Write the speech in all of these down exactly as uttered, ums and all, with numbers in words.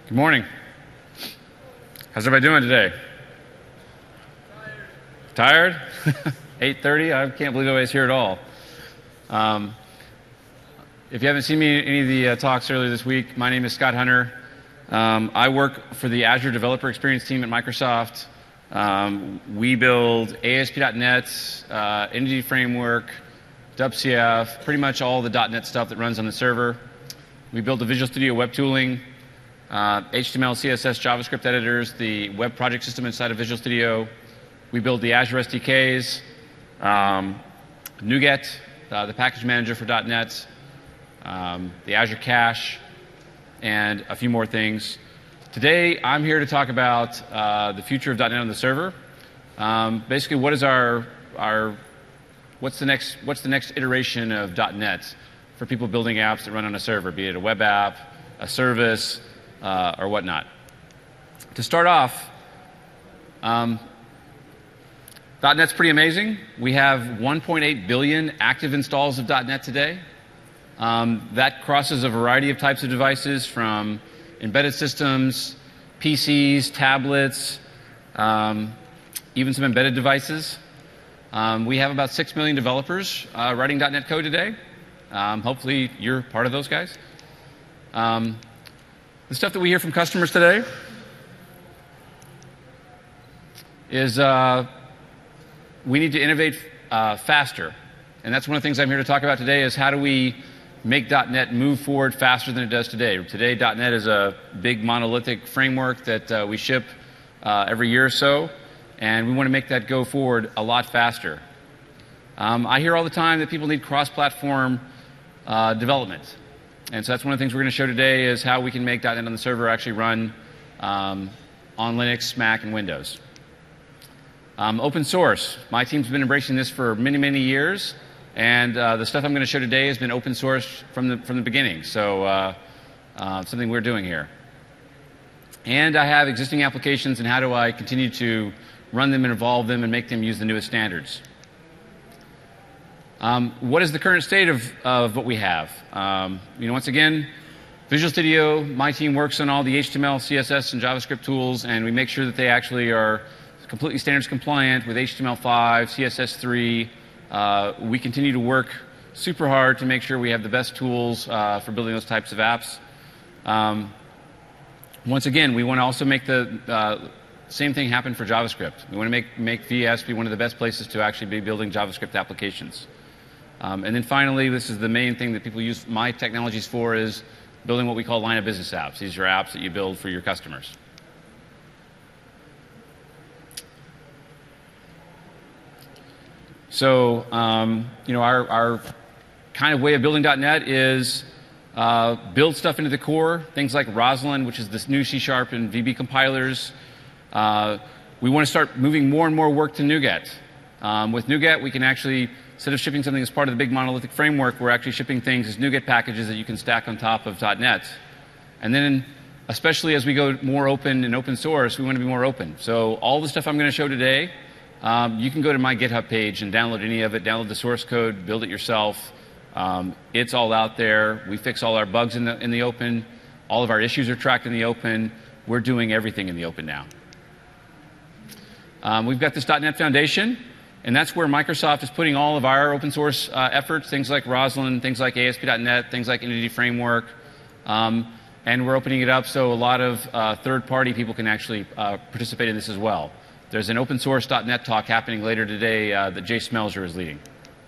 Good morning. How's everybody doing today? Tired? Tired? eight thirty? I can't believe everybody's here at all. Um, if you haven't seen me in any of the uh, talks earlier this week, my name is Scott Hunter. Um, I work for the Azure Developer Experience team at Microsoft. Um, we build A S P dot net, uh, Entity Framework, W C F, pretty much all the .NET stuff that runs on the server. We build the Visual Studio web tooling, uh, H T M L, C S S, JavaScript editors, the web project system inside of Visual Studio. We build the Azure S D Ks, um, NuGet, uh, the package manager for .NET, um, the Azure Cache, and a few more things. Today, I'm here to talk about uh, the future of .NET on the server. Um, basically, what is our our what's the next what's the next iteration of .NET for people building apps that run on a server, be it a web app, a service, uh, or whatnot. To start off, um, .NET's pretty amazing. We have one point eight billion active installs of .NET today. Um, that crosses a variety of types of devices, from embedded systems, P Cs, tablets, um, even some embedded devices. Um, we have about six million developers uh, writing .NET code today. Um, hopefully, you're part of those guys. Um, the stuff that we hear from customers today is uh, we need to innovate uh, faster. And that's one of the things I'm here to talk about today, is how do we make .NET move forward faster than it does today. Today, .NET is a big monolithic framework that uh, we ship uh, every year or so, and we want to make that go forward a lot faster. Um, I hear all the time that people need cross-platform uh, development. And so that's one of the things we're going to show today, is how we can make .NET on the server actually run um, on Linux, Mac, and Windows. Um, open source. My team's been embracing this for many, many years. And uh, the stuff I'm going to show today has been open source from the, from the beginning. So uh, uh, something we're doing here. And I have existing applications, and how do I continue to run them and evolve them and make them use the newest standards. Um, what is the current state of, of what we have? Um, you know, once again, Visual Studio, my team works on all the H T M L, C S S, and JavaScript tools, and we make sure that they actually are completely standards compliant with H T M L five, C S S three. Uh, we continue to work super hard to make sure we have the best tools uh, for building those types of apps. Um, once again, we want to also make the uh, same thing happen for JavaScript. We want to make, make V S be one of the best places to actually be building JavaScript applications. Um, and then finally, this is the main thing that people use my technologies for, is building what we call line of business apps. These are apps that you build for your customers. So, um, you know, our, our kind of way of building .NET is uh, build stuff into the core, things like Roslyn, which is this new C Sharp and V B compilers. Uh, we want to start moving more and more work to NuGet. Um, with NuGet, we can actually, instead of shipping something as part of the big monolithic framework, we're actually shipping things as NuGet packages that you can stack on top of .NET. And then, especially as we go more open and open source, we want to be more open. So all the stuff I'm going to show today, Um, you can go to my GitHub page and download any of it, download the source code, build it yourself. Um, it's all out there. We fix all our bugs in the, in the open. All of our issues are tracked in the open. We're doing everything in the open now. Um, we've got this .NET Foundation, and that's where Microsoft is putting all of our open source uh, efforts, things like Roslyn, things like A S P dot net, things like Entity Framework. Um, and we're opening it up so a lot of uh, third-party people can actually uh, participate in this as well. There's an open source .NET talk happening later today uh, that Jay Smelser is leading.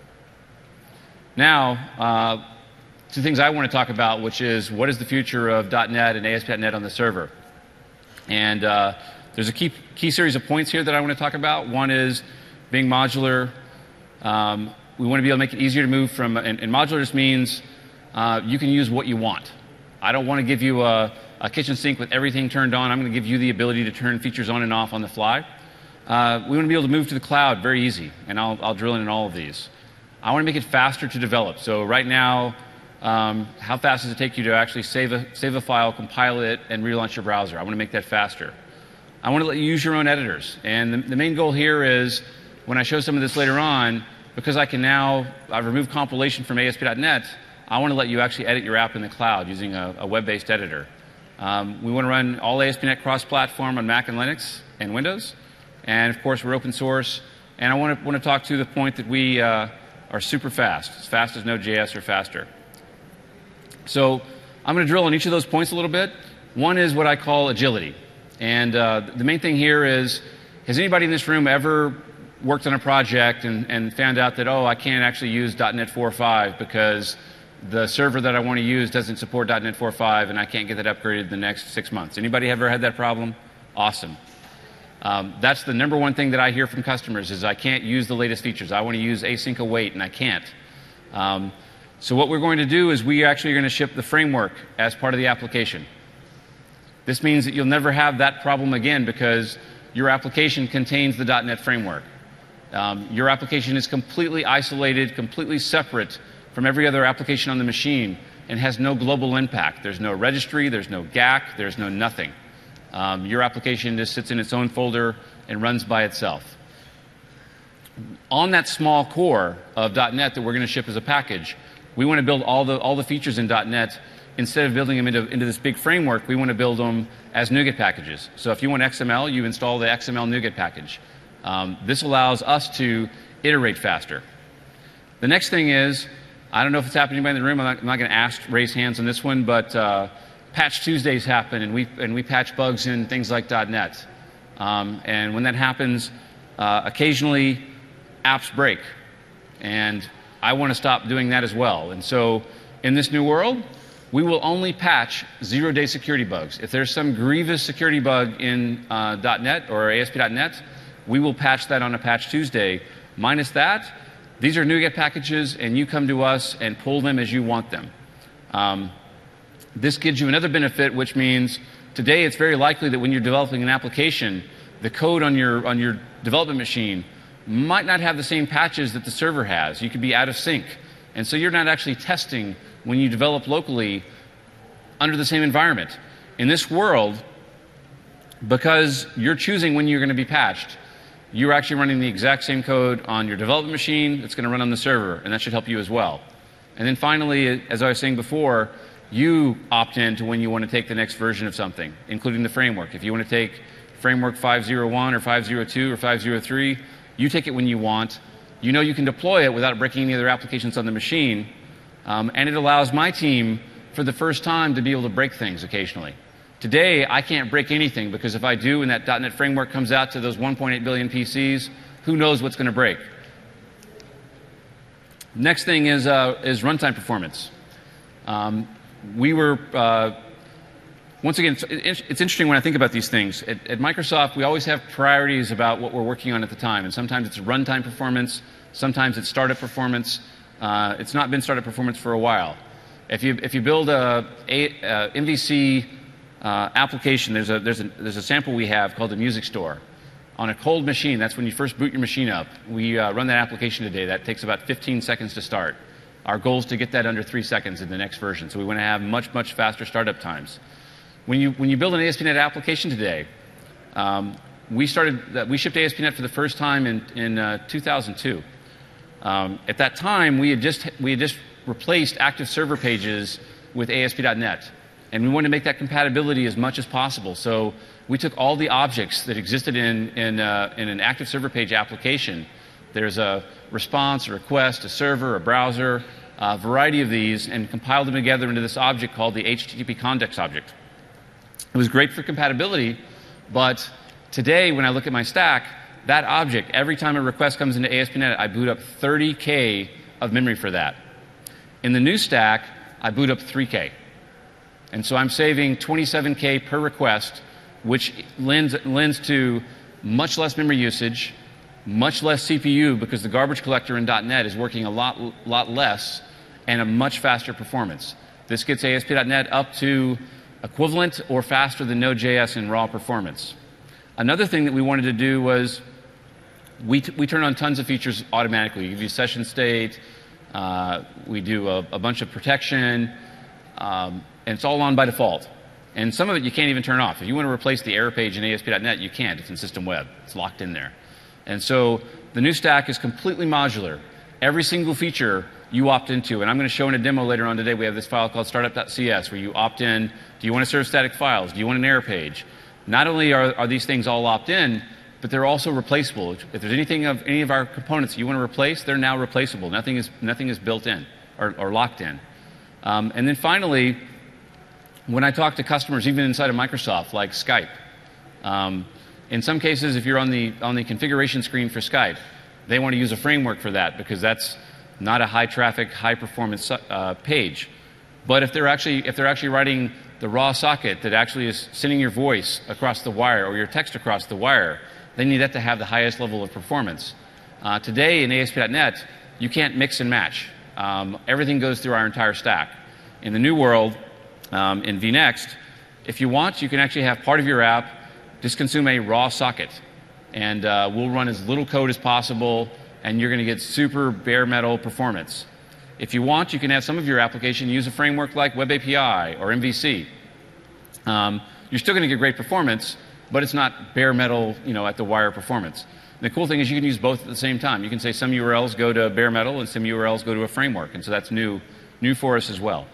Now, uh, two things I want to talk about, which is what is the future of .NET and A S P dot net on the server. And uh, there's a key, key series of points here that I want to talk about. One is being modular. Um, we want to be able to make it easier to move from, and, and modular just means uh, you can use what you want. I don't want to give you a, a kitchen sink with everything turned on. I'm going to give you the ability to turn features on and off on the fly. Uh, we want to be able to move to the cloud very easy, and I'll, I'll drill in in all of these. I want to make it faster to develop. So right now, um, how fast does it take you to actually save a, save a file, compile it, and relaunch your browser? I want to make that faster. I want to let you use your own editors. And the, the main goal here is, when I show some of this later on, because I can now, I've removed compilation from A S P dot net, I want to let you actually edit your app in the cloud using a, a web-based editor. Um, we want to run all A S P dot net cross-platform on Mac and Linux and Windows. And of course, we're open source. And I want to, want to talk to the point that we uh, are super fast, as fast as Node.js or faster. So I'm going to drill on each of those points a little bit. One is what I call agility. And uh, the main thing here is, has anybody in this room ever worked on a project and, and found out that, oh, I can't actually use dot net four point five because the server that I want to use doesn't support dot net four point five and I can't get that upgraded in the next six months? Anybody ever had that problem? Awesome. Um, that's the number one thing that I hear from customers is I can't use the latest features. I want to use async await and I can't. Um, so what we're going to do is we actually are going to ship the framework as part of the application. This means that you'll never have that problem again because your application contains the dot net framework. Um, your application is completely isolated, completely separate from every other application on the machine and has no global impact. There's no registry, there's no G A C, there's no nothing. Um, your application just sits in its own folder and runs by itself. On that small core of dot net that we're going to ship as a package, we want to build all the, all the features in dot net. Instead of building them into, into this big framework, we want to build them as NuGet packages. So if you want X M L, you install the X M L NuGet package. Um, this allows us to iterate faster. The next thing is, I don't know if it's happening to anybody in the room. I'm not, I'm not going to ask, raise hands on this one, but uh, Patch Tuesdays happen, and we, and we patch bugs in things like dot net. Um, and when that happens, uh, occasionally apps break. And I want to stop doing that as well. And so in this new world, we will only patch zero-day security bugs. If there's some grievous security bug in uh, .NET or A S P dot net, we will patch that on a Patch Tuesday. Minus that, these are NuGet packages, and you come to us and pull them as you want them. Um, this gives you another benefit, which means today it's very likely that when you're developing an application, the code on your, on your development machine might not have the same patches that the server has. You could be out of sync. And so you're not actually testing when you develop locally under the same environment. In this world, because you're choosing when you're going to be patched, you're actually running the exact same code on your development machine that's going to run on the server, and that should help you as well. And then finally, as I was saying before, you opt in to when you want to take the next version of something, including the framework. If you want to take framework five oh one or five oh two or five oh three, you take it when you want. You know you can deploy it without breaking any other applications on the machine. Um, and it allows my team, for the first time, to be able to break things occasionally. Today, I can't break anything because if I do and that .NET framework comes out to those one point eight billion P Cs, who knows what's going to break. Next thing is, uh, is runtime performance. Um, we were, uh, once again, it's, it's interesting when I think about these things. At, at Microsoft, we always have priorities about what we're working on at the time. And sometimes it's runtime performance, sometimes it's startup performance. Uh, it's not been startup performance for a while. If you, if you build a, a, a M V C uh, application, there's a, there's, a, there's a sample we have called the Music Store. On a cold machine, that's when you first boot your machine up. We uh, run that application today. That takes about fifteen seconds to start. Our goal is to get that under three seconds in the next version. So we want to have much, much faster startup times. When you, when you build an A S P dot net application today, um, we, started, uh, we shipped A S P dot net for the first time in, in uh, two thousand two. Um, at that time, we had, just, we had just replaced active server pages with A S P dot net. And we wanted to make that compatibility as much as possible. So we took all the objects that existed in, in, uh, in an active server page application. There's a response, a request, a server, a browser, a variety of these, and compiled them together into this object called the H T T P context object. It was great for compatibility, but today when I look at my stack, that object, every time a request comes into A S P dot net, I boot up thirty K of memory for that. In the new stack, I boot up three K. And so I'm saving twenty-seven K per request, which lends, lends to much less memory usage, much less C P U because the garbage collector in .NET is working a lot, lot less and a much faster performance. This gets A S P dot net up to equivalent or faster than Node.js in raw performance. Another thing that we wanted to do was we, t we turn on tons of features automatically. We give you session state, uh, we do a, a bunch of protection, um, and it's all on by default. And some of it you can't even turn off. If you want to replace the error page in A S P dot net, you can't. It's in System Web. It's locked in there. And so the new stack is completely modular. Every single feature you opt into. And I'm going to show in a demo later on today, we have this file called startup dot C S where you opt in. Do you want to serve static files? Do you want an error page? Not only are, are these things all opt-in, but they're also replaceable. If there's anything of any of our components you want to replace, they're now replaceable. Nothing is, nothing is built in or, or locked in. Um, and then finally, when I talk to customers, even inside of Microsoft, like Skype, um, in some cases, if you're on the, on the configuration screen for Skype, they want to use a framework for that because that's not a high-traffic, high-performance uh, page. But if they're actually, if they're actually writing the raw socket that actually is sending your voice across the wire or your text across the wire, they need that to have the highest level of performance. Uh, today in A S P dot net, you can't mix and match. Um, everything goes through our entire stack. In the new world, um, in vNext, if you want, you can actually have part of your app just consume a raw socket. And uh, we'll run as little code as possible, and you're going to get super bare metal performance. If you want, you can have some of your application use a framework like Web A P I or M V C. Um, you're still going to get great performance, but it's not bare metal, you know, at the wire performance. And the cool thing is you can use both at the same time. You can say some U R Ls go to bare metal and some U R Ls go to a framework, and so that's new, new for us as well.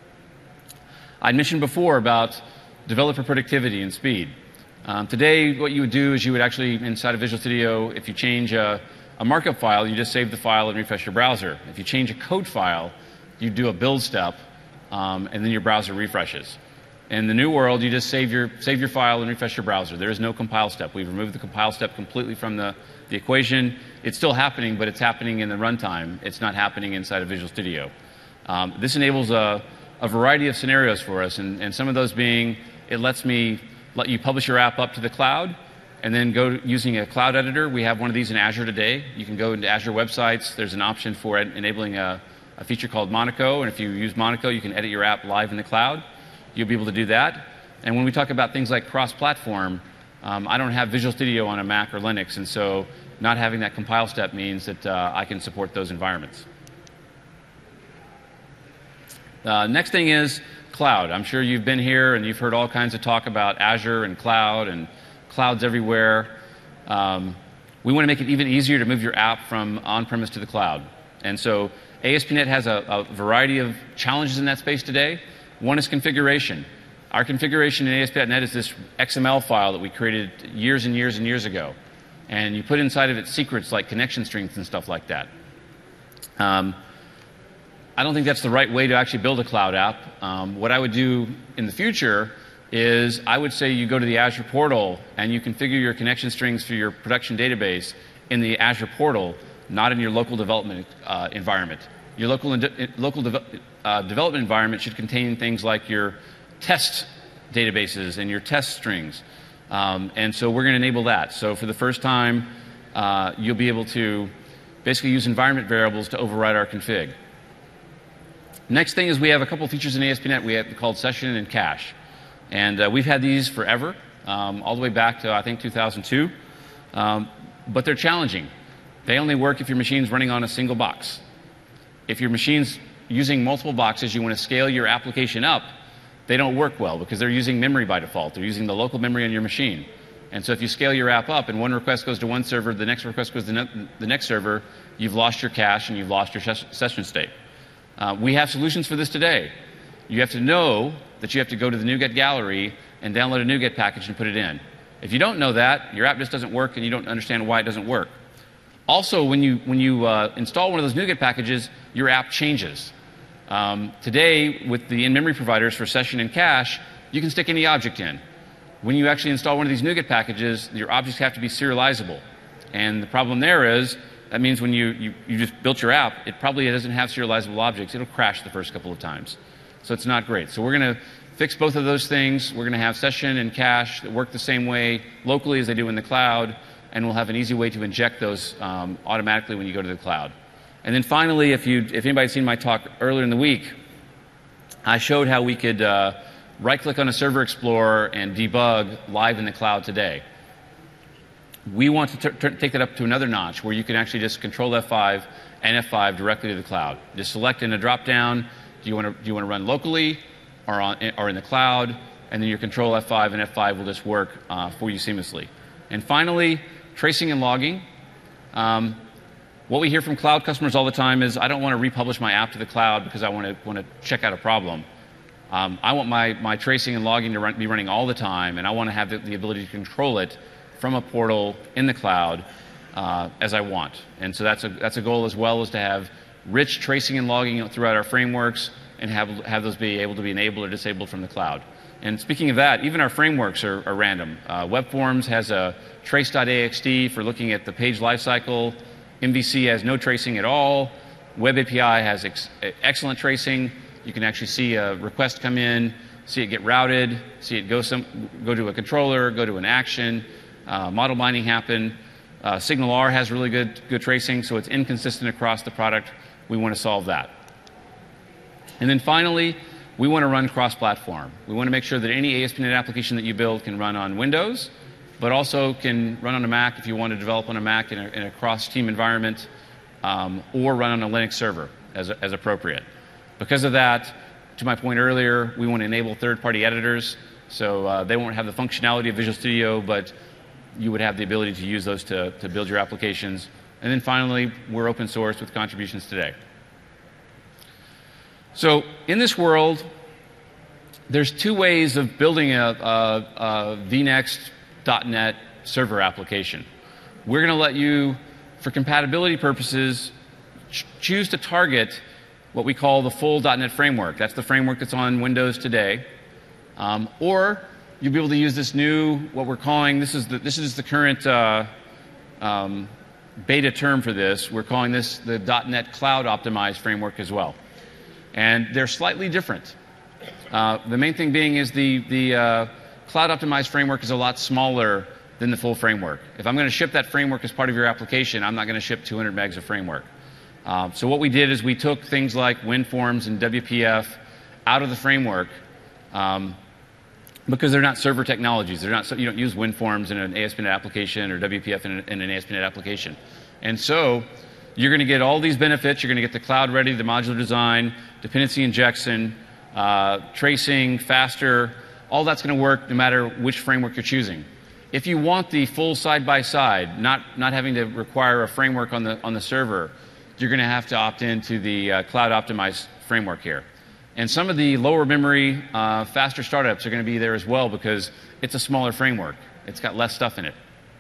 I mentioned before about developer productivity and speed. Um, today, what you would do is you would actually, inside of Visual Studio, if you change a, a markup file, you just save the file and refresh your browser. If you change a code file, you do a build step, um, and then your browser refreshes. In the new world, you just save your, save your file and refresh your browser. There is no compile step. We've removed the compile step completely from the, the equation. It's still happening, but it's happening in the runtime. It's not happening inside of Visual Studio. Um, this enables a, a variety of scenarios for us, and, and some of those being, it lets me let you publish your app up to the cloud, and then go to, using a cloud editor. We have one of these in Azure today. You can go into Azure websites. There's an option for enabling a, a feature called Monaco, and if you use Monaco, you can edit your app live in the cloud. You'll be able to do that. And when we talk about things like cross-platform, um, I don't have Visual Studio on a Mac or Linux, and so not having that compile step means that uh, I can support those environments. Uh, next thing is cloud. I'm sure you've been here and you've heard all kinds of talk about Azure and cloud and clouds everywhere. Um, we want to make it even easier to move your app from on-premise to the cloud. And so A S P dot net has a, a variety of challenges in that space today. One is configuration. Our configuration in A S P dot net is this X M L file that we created years and years and years ago. And you put inside of it secrets like connection strings and stuff like that. Um, I don't think that's the right way to actually build a cloud app. Um, what I would do in the future is I would say you go to the Azure portal and you configure your connection strings for your production database in the Azure portal, not in your local development uh, environment. Your local, local de uh, development environment should contain things like your test databases and your test strings. Um, and so we're going to enable that. So for the first time, uh, you'll be able to basically use environment variables to override our config. Next thing is we have a couple features in A S P dot net we have called session and cache. And uh, we've had these forever, um, all the way back to, I think, two thousand two. Um, but they're challenging. They only work if your machine's running on a single box. If your machine's using multiple boxes, you want to scale your application up, they don't work well because they're using memory by default. They're using the local memory on your machine. And so if you scale your app up and one request goes to one server, the next request goes to ne the next server, you've lost your cache and you've lost your ses session state. Uh, we have solutions for this today. You have to know that you have to go to the NuGet gallery and download a NuGet package and put it in. If you don't know that, your app just doesn't work and you don't understand why it doesn't work. Also, when you, when you uh, install one of those NuGet packages, your app changes. Um, today, with the in-memory providers for session and cache, you can stick any object in. When you actually install one of these NuGet packages, your objects have to be serializable. And the problem there is, that means when you, you, you just built your app, it probably doesn't have serializable objects. It'll crash the first couple of times. So it's not great. So we're going to fix both of those things. We're going to have session and cache that work the same way locally as they do in the cloud, and we'll have an easy way to inject those um, automatically when you go to the cloud. And then finally, if, you, if anybody's seen my talk earlier in the week, I showed how we could uh, right-click on a Server Explorer and debug live in the cloud today. We want to take that up to another notch where you can actually just control F five and F five directly to the cloud. Just select in a drop-down, do you want to, do you want to run locally or, on, or in the cloud, and then your control F five and F five will just work uh, for you seamlessly. And finally, tracing and logging. Um, What we hear from cloud customers all the time is, I don't want to republish my app to the cloud because I want to want to check out a problem. Um, I want my, my tracing and logging to run, be running all the time, and I want to have the, the ability to control it from a portal in the cloud uh, as I want. And so that's a, that's a goal as well, is to have rich tracing and logging throughout our frameworks and have, have those be able to be enabled or disabled from the cloud. And speaking of that, even our frameworks are, are random. Uh, WebForms has a trace.axt for looking at the page lifecycle. M V C has no tracing at all. Web A P I has ex excellent tracing. You can actually see a request come in, see it get routed, see it go, some, go to a controller, go to an action, uh, model binding happen. Uh, SignalR has really good, good tracing, so it's inconsistent across the product. We want to solve that. And then finally, we want to run cross-platform. We want to make sure that any A S P dot NET application that you build can run on Windows, but also can run on a Mac if you want to develop on a Mac in a, in a cross-team environment, um, or run on a Linux server as, as appropriate. Because of that, to my point earlier, we want to enable third-party editors, so uh, they won't have the functionality of Visual Studio, but you would have the ability to use those to, to build your applications. And then finally, we're open source with contributions today. So in this world, there's two ways of building a, a, a V NEXT dot NET server application. We're going to let you, for compatibility purposes, ch choose to target what we call the full .NET framework. That's the framework that's on Windows today. Um, or you'll be able to use this new, what we're calling, this is the, this is the current uh, um, beta term for this. We're calling this the .NET Cloud Optimized framework as well. And they're slightly different. Uh, the main thing being is the, the uh, Cloud Optimized framework is a lot smaller than the full framework. If I'm going to ship that framework as part of your application, I'm not going to ship two hundred megs of framework. Um, so what we did is we took things like WinForms and W P F out of the framework um, because they're not server technologies. They're not, you don't use WinForms in an A S P dot NET application or W P F in an, in an A S P dot NET application. And so you're going to get all these benefits. You're going to get the cloud ready, the modular design, dependency injection, uh, tracing, faster. All that's going to work no matter which framework you're choosing. If you want the full side-by-side, not, not having to require a framework on the, on the server, you're going to have to opt into the uh, cloud optimized framework here. And some of the lower memory, uh, faster startups are going to be there as well because it's a smaller framework. It's got less stuff in it.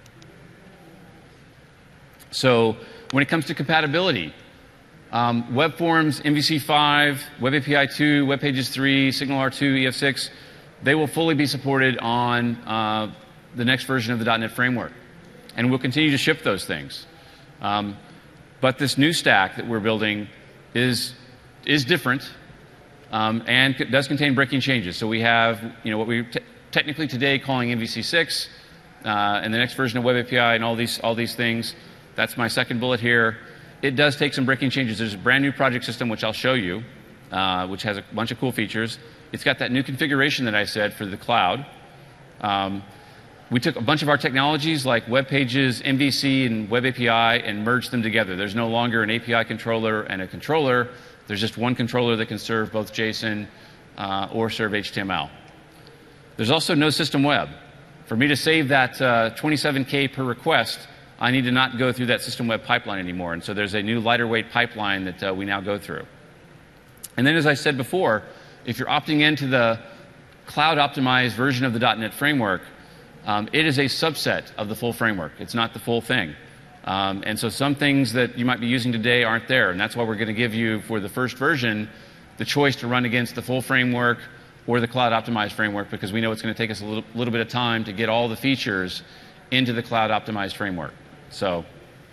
So when it comes to compatibility, um, WebForms, M V C five, Web A P I two, WebPages three, SignalR two, E F six, they will fully be supported on uh, the next version of the .NET framework. And we'll continue to ship those things. Um, But this new stack that we're building is, is different um, and does contain breaking changes. So we have, you know, what we technically today calling M V C six uh, and the next version of Web A P I and all these, all these things. That's my second bullet here. It does take some breaking changes. There's a brand new project system, which I'll show you, uh, which has a bunch of cool features. It's got that new configuration that I said for the cloud. Um, We took a bunch of our technologies like web pages, M V C, and Web A P I and merged them together. There's no longer an A P I controller and a controller. There's just one controller that can serve both JSON uh, or serve H T M L. There's also no system web. For me to save that uh, twenty-seven K per request, I need to not go through that system web pipeline anymore. And so there's a new lighter weight pipeline that uh, we now go through. And then, as I said before, if you're opting into the cloud optimized version of the .NET framework, Um, it is a subset of the full framework. It's not the full thing. Um, and so some things that you might be using today aren't there. And that's why we're going to give you, for the first version, the choice to run against the full framework or the cloud optimized framework, because we know it's going to take us a little, little bit of time to get all the features into the cloud optimized framework. So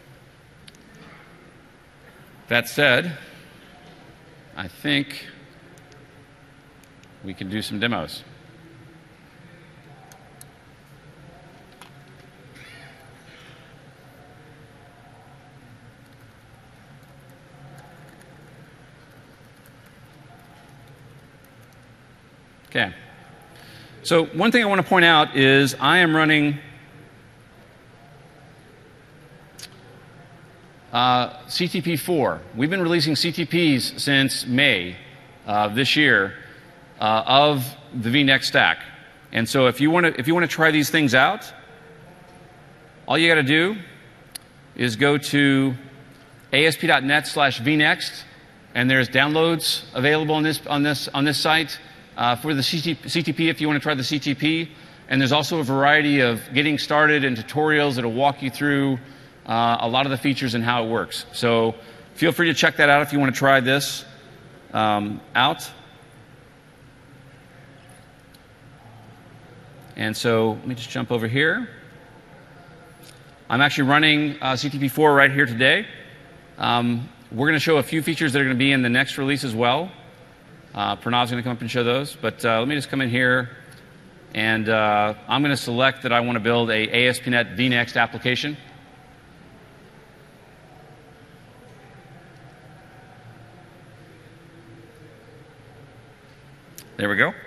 that said, I think we can do some demos. Okay. So one thing I want to point out is I am running uh, C T P four. We've been releasing C T Ps since May of this year uh, of the V NEXT stack. And so if you want to if you want to try these things out, all you got to do is go to A S P dot net slash vnext, and there's downloads available on this on this on this site uh, for the C T P if you want to try the C T P. And there's also a variety of getting started and tutorials that will walk you through uh, a lot of the features and how it works. So feel free to check that out if you want to try this um, out. And so let me just jump over here. I'm actually running uh, C T P four right here today. Um, we're going to show a few features that are going to be in the next release as well. Uh, Pranav's going to come up and show those. But uh, let me just come in here, and uh, I'm going to select that I want to build a A S P dot net vnext application. There we go.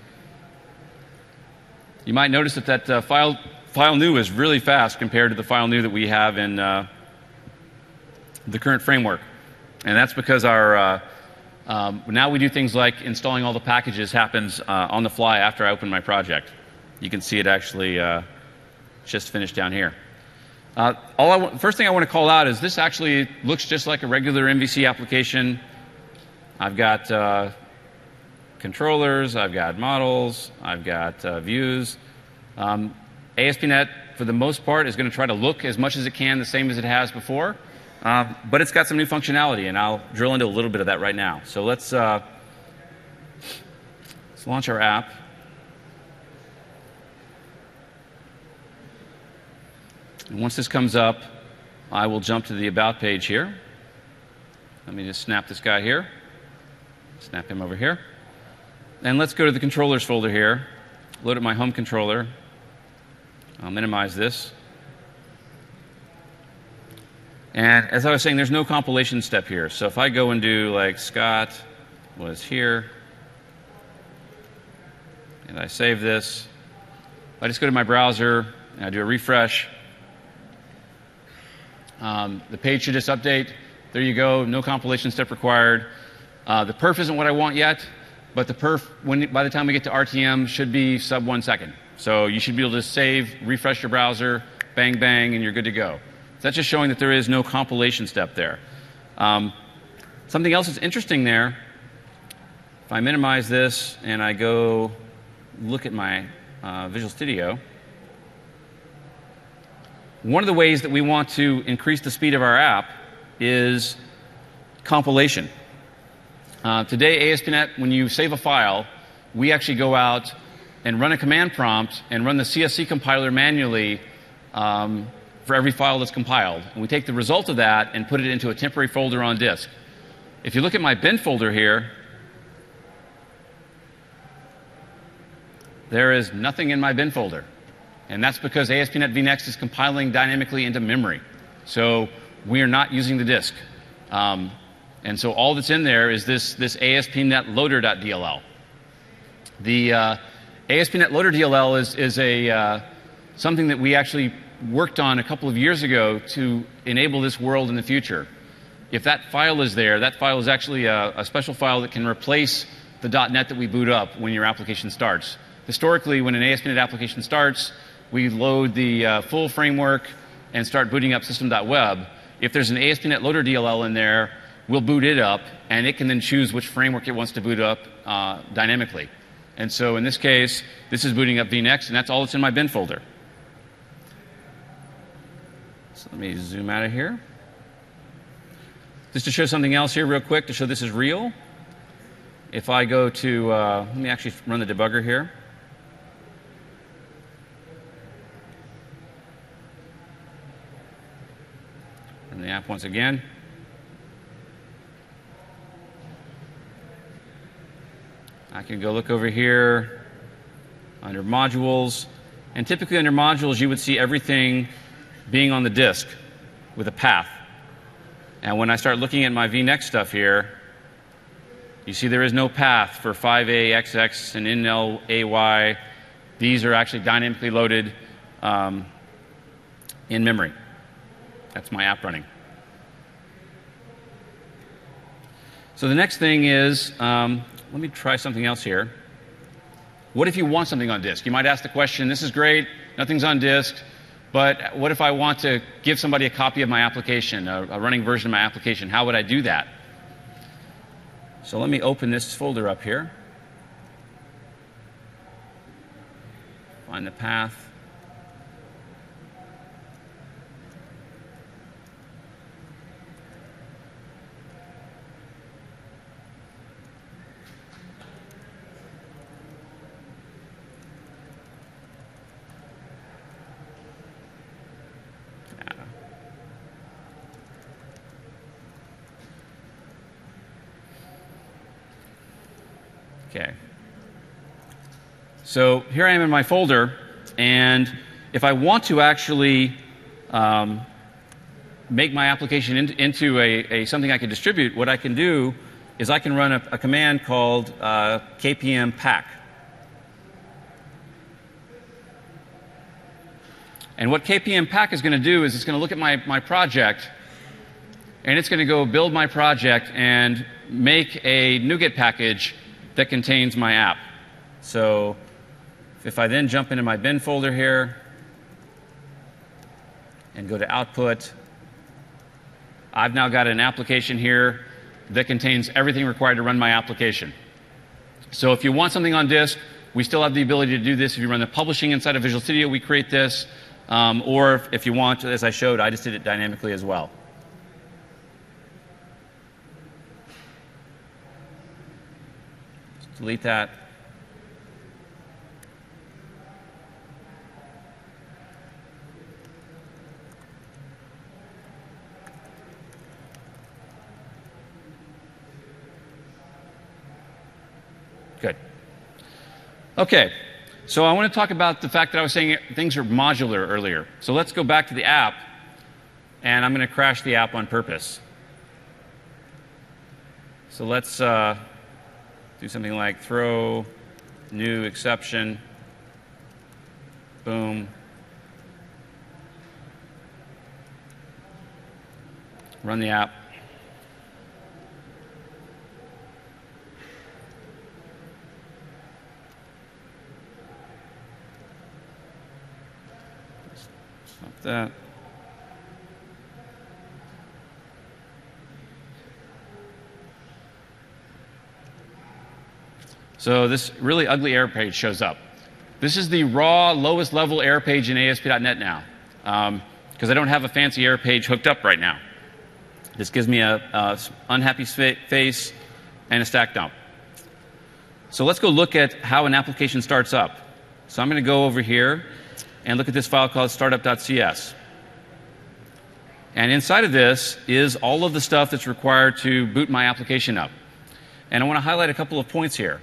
You might notice that that uh, file, file new is really fast compared to the file new that we have in uh, the current framework. And that's because our, uh, um, now we do things like installing all the packages happens uh, on the fly after I open my project. You can see it actually uh, just finished down here. Uh, all I w first thing I want to call out is this actually looks just like a regular M V C application. I've got uh, controllers, I've got models, I've got uh, views. Um, A S P dot net, for the most part, is going to try to look as much as it can the same as it has before, uh, but it's got some new functionality, and I'll drill into a little bit of that right now. So let's, uh, let's launch our app. And once this comes up, I will jump to the About page here. Let me just snap this guy here, snap him over here. And let's go to the controllers folder here, load up my home controller. I'll minimize this. And as I was saying, there's no compilation step here. So if I go and do like Scott was here, and I save this, I just go to my browser and I do a refresh. Um, the page should just update. There you go, no compilation step required. Uh, the perf isn't what I want yet. But the perf, when, by the time we get to R T M, should be sub one second. So you should be able to save, refresh your browser, bang, bang, and you're good to go. So that's just showing that there is no compilation step there. Um, something else that's interesting there, if I minimize this and I go look at my uh, Visual Studio, one of the ways that we want to increase the speed of our app is compilation. Uh, today, A S P dot net, when you save a file, we actually go out and run a command prompt and run the C S C compiler manually um, for every file that's compiled. And we take the result of that and put it into a temporary folder on disk. If you look at my bin folder here, there is nothing in my bin folder. And that's because A S P dot net vnext is compiling dynamically into memory. So we are not using the disk. Um, And so all that's in there is this, this A S P dot net loader.dll. The uh, A S P dot net loader.dll is, is a, uh, something that we actually worked on a couple of years ago to enable this world in the future. If that file is there, that file is actually a, a special file that can replace the .NET that we boot up when your application starts. Historically, when an A S P dot net application starts, we load the uh, full framework and start booting up system.web. If there's an A S P dot net loader.dll in there, we'll boot it up, and it can then choose which framework it wants to boot up uh, dynamically. And so in this case, this is booting up vnext, and that's all that's in my bin folder. So let me zoom out of here. Just to show something else here real quick, to show this is real. If I go to, uh, let me actually run the debugger here. Run the app once again. I can go look over here under modules, and typically under modules you would see everything being on the disk with a path. And when I start looking at my vnext stuff here, you see there is no path for five A X X and N L A Y. These are actually dynamically loaded um, in memory. That's my app running. So the next thing is, um, let me try something else here. What if you want something on disk? You might ask the question, this is great, nothing's on disk, But what if I want to give somebody a copy of my application, a, a running version of my application? How would I do that? So let me open this folder up here. Find the path. Okay. So here I am in my folder, and if I want to actually um, make my application in, into a, a something I can distribute, what I can do is I can run a, a command called uh, K P M pack. And what K P M pack is going to do is it's going to look at my, my project, and it's going to go build my project and make a NuGet package that contains my app. So if I then jump into my bin folder here and go to output, I've now got an application here that contains everything required to run my application. So if you want something on disk, we still have the ability to do this. If you run the publishing inside of Visual Studio, we create this. Um, or if, if you want, as I showed, I just did it dynamically as well. Delete that. Good. Okay. So I want to talk about the fact that I was saying things are modular earlier. So let's go back to the app, and I'm going to crash the app on purpose. So let's uh, do something like throw new exception, boom, run the app. Stop that. So this really ugly error page shows up. This is the raw, lowest level error page in A S P dot net now, because um, I don't have a fancy error page hooked up right now. This gives me a, a unhappy face and a stack dump. So let's go look at how an application starts up. So I'm going to go over here and look at this file called startup dot C S. And inside of this is all of the stuff that's required to boot my application up. And I want to highlight a couple of points here.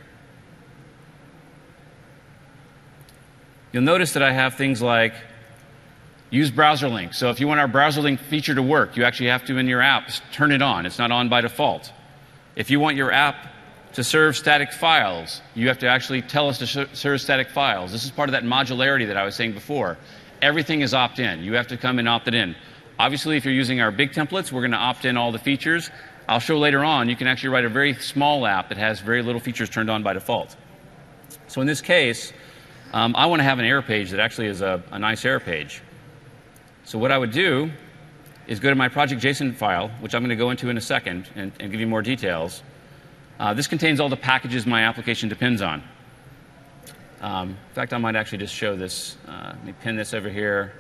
You'll notice that I have things like use browser link. So if you want our browser link feature to work, you actually have to, in your app, turn it on. It's not on by default. If you want your app to serve static files, you have to actually tell us to serve static files. This is part of that modularity that I was saying before. Everything is opt-in. You have to come and opt it in. Obviously, if you're using our big templates, we're going to opt in all the features. I'll show later on, you can actually write a very small app that has very little features turned on by default. So in this case, um, I want to have an error page that actually is a, a nice error page. So what I would do is go to my project.json file, which I'm going to go into in a second and, and give you more details. Uh, this contains all the packages my application depends on. Um, in fact, I might actually just show this. Uh, let me pin this over here.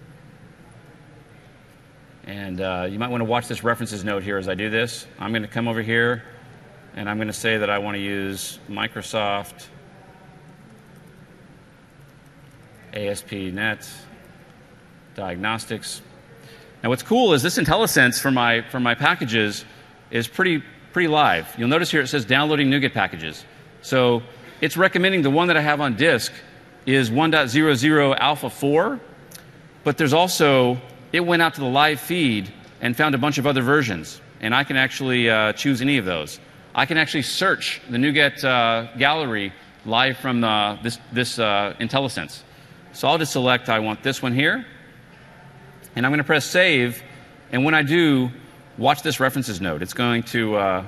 And uh, you might want to watch this references note here as I do this. I'm going to come over here, and I'm going to say that I want to use Microsoft A S P dot net diagnostics. Now, what's cool is this IntelliSense for my for my packages is pretty pretty live. You'll notice here it says downloading NuGet packages. So it's recommending the one that I have on disk is one point zero zero alpha four, but there's also it went out to the live feed and found a bunch of other versions, and I can actually uh, choose any of those. I can actually search the NuGet uh, gallery live from the, this, this uh, IntelliSense. So I'll just select I want this one here, and I'm going to press save, and when I do, watch this references node. It's going to, uh,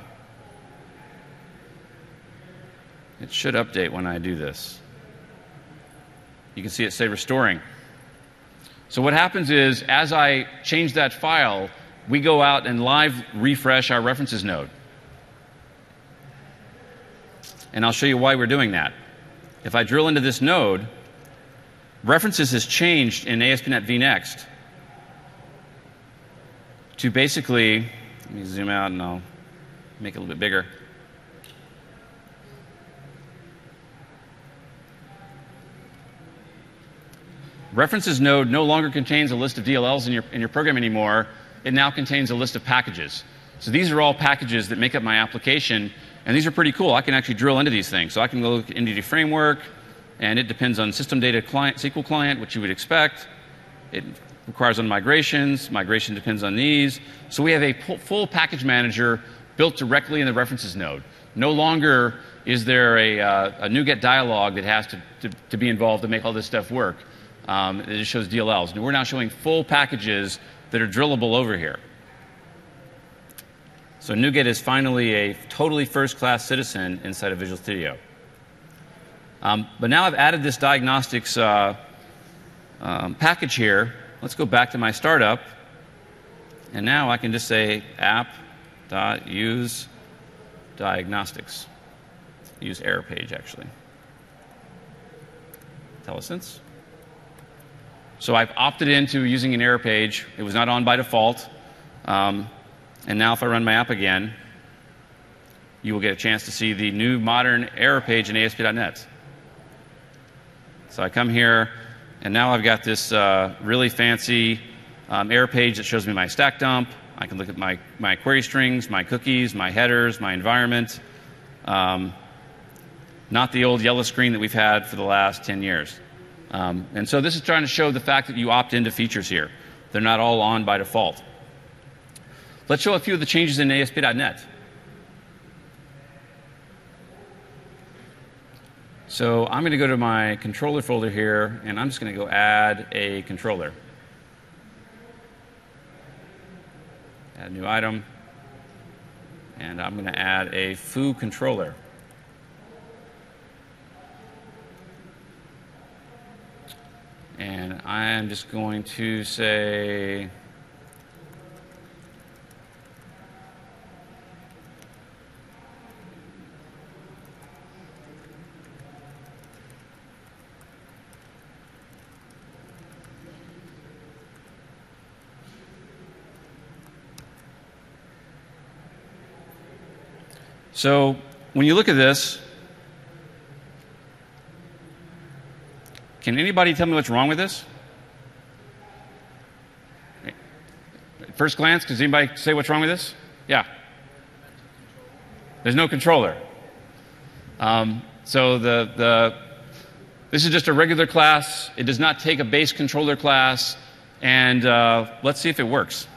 it should update when I do this. You can see it say restoring. So what happens is, as I change that file, we go out and live refresh our references node. And I'll show you why we're doing that. If I drill into this node, references has changed in A S P dot NET vNext to basically, let me zoom out and I'll make it a little bit bigger. References node no longer contains a list of D L Ls in your, in your program anymore. It now contains a list of packages. So these are all packages that make up my application, and these are pretty cool. I can actually drill into these things. So I can go look at Entity Framework, and it depends on System Data Client, S Q L Client, which you would expect. It requires on migrations. Migration depends on these. So we have a full package manager built directly in the references node. No longer is there a, uh, a NuGet dialog that has to, to, to be involved to make all this stuff work. Um, it just shows D L Ls. And we're now showing full packages that are drillable over here. So NuGet is finally a totally first-class citizen inside of Visual Studio. Um, but now I've added this diagnostics uh, um, package here. Let's go back to my startup. And now I can just say app.use diagnostics. Use error page, actually. IntelliSense. So I've opted into using an error page. It was not on by default. Um, and now if I run my app again, you will get a chance to see the new modern error page in A S P dot NET. So I come here, and now I've got this uh, really fancy um, error page that shows me my stack dump. I can look at my, my query strings, my cookies, my headers, my environment. Um, not the old yellow screen that we've had for the last ten years. Um, and so this is trying to show the fact that you opt into features here. They're not all on by default. Let's show a few of the changes in A S P dot NET. So I'm going to go to my controller folder here, and I'm just going to go add a controller. Add a new item. And I'm going to add a foo controller. And I'm just going to say so when you look at this, can anybody tell me what's wrong with this? At first glance, does anybody say what's wrong with this? Yeah. There's no controller. Um, so the, the, this is just a regular class. It does not take a base controller class. And uh, let's see if it works.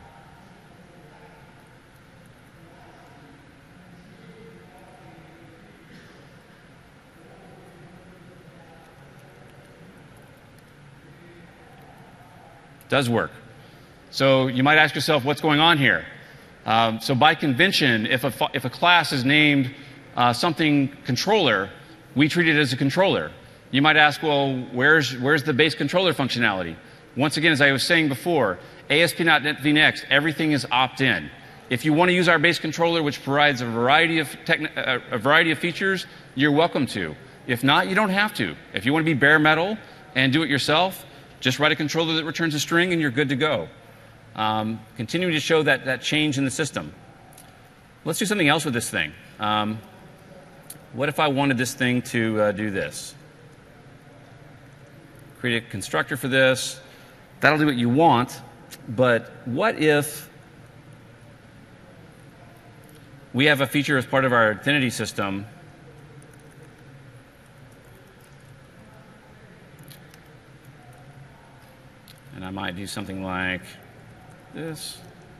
Does work. So you might ask yourself, what's going on here? Um, so by convention, if a, if a class is named uh, something controller, we treat it as a controller. You might ask, well, where's, where's the base controller functionality? Once again, as I was saying before, A S P dot NET vNext, everything is opt-in. If you want to use our base controller, which provides a variety of, uh, a variety of features, you're welcome to. If not, you don't have to. If you want to be bare metal and do it yourself, just write a controller that returns a string and you're good to go. Um, continuing to show that, that change in the system. Let's do something else with this thing. Um, what if I wanted this thing to uh, do this? Create a constructor for this. That'll do what you want, but what if we have a feature as part of our identity system and I might do something like this.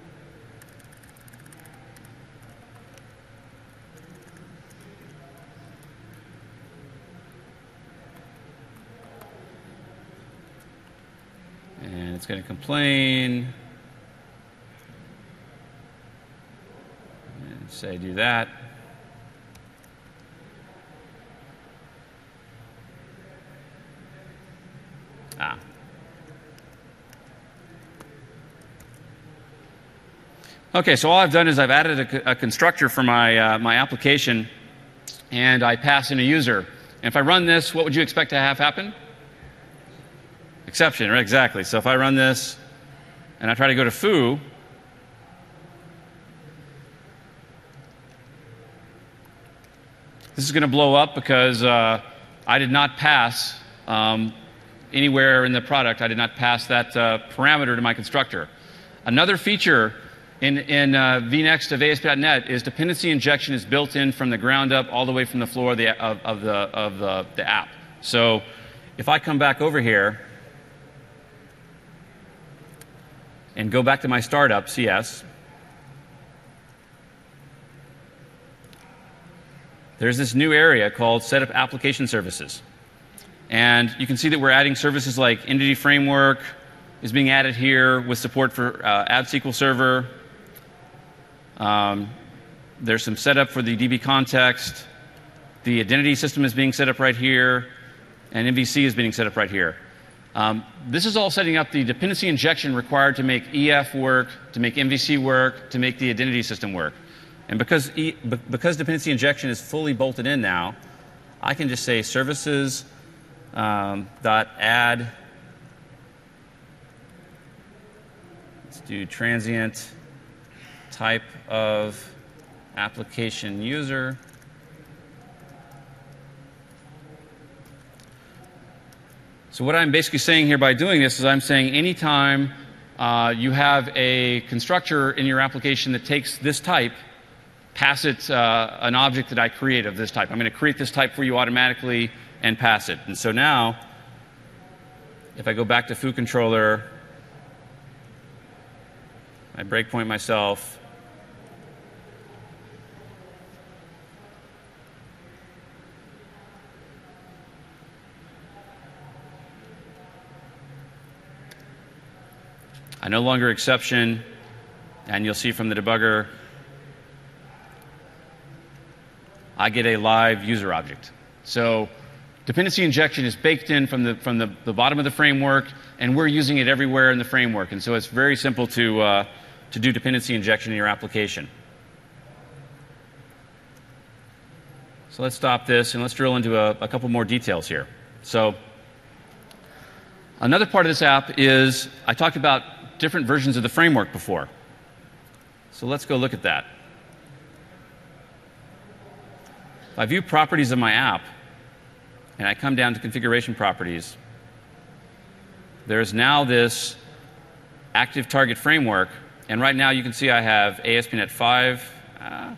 And it's going to complain. And say do that. Ah. Okay, so all I've done is I've added a, a constructor for my, uh, my application, and I pass in a user. And if I run this, what would you expect to have happen? Exception, right? Exactly. So if I run this, and I try to go to foo, this is going to blow up because uh, I did not pass um, anywhere in the product. I did not pass that uh, parameter to my constructor. Another feature in, in uh, V NeXT of A S P dot net is dependency injection is built in from the ground up all the way from the floor of the, of, of the, of the, the app. So if I come back over here and go back to my startup, C S, there's this new area called Setup Application Services. And you can see that we're adding services like Entity Framework is being added here with support for uh, Add S Q L Server. Um, there's some setup for the D B context. The identity system is being set up right here. And M V C is being set up right here. Um, this is all setting up the dependency injection required to make E F work, to make M V C work, to make the identity system work. And because, e, because dependency injection is fully bolted in now, I can just say services um, dot add. Let's do transient type of application user. So what I'm basically saying here by doing this is I'm saying anytime uh, you have a constructor in your application that takes this type, pass it uh, an object that I create of this type. I'm going to create this type for you automatically and pass it. And so now, if I go back to foo controller, I breakpoint myself, I no longer exception, and you'll see from the debugger, I get a live user object. So dependency injection is baked in from the from the, the bottom of the framework, and we're using it everywhere in the framework. And so it's very simple to uh, to do dependency injection in your application. So let's stop this and let's drill into a, a couple more details here. So another part of this app is I talked about different versions of the framework before. So let's go look at that. If I view properties of my app, and I come down to configuration properties, there's now this active target framework, and right now you can see I have A S P dot net five uh,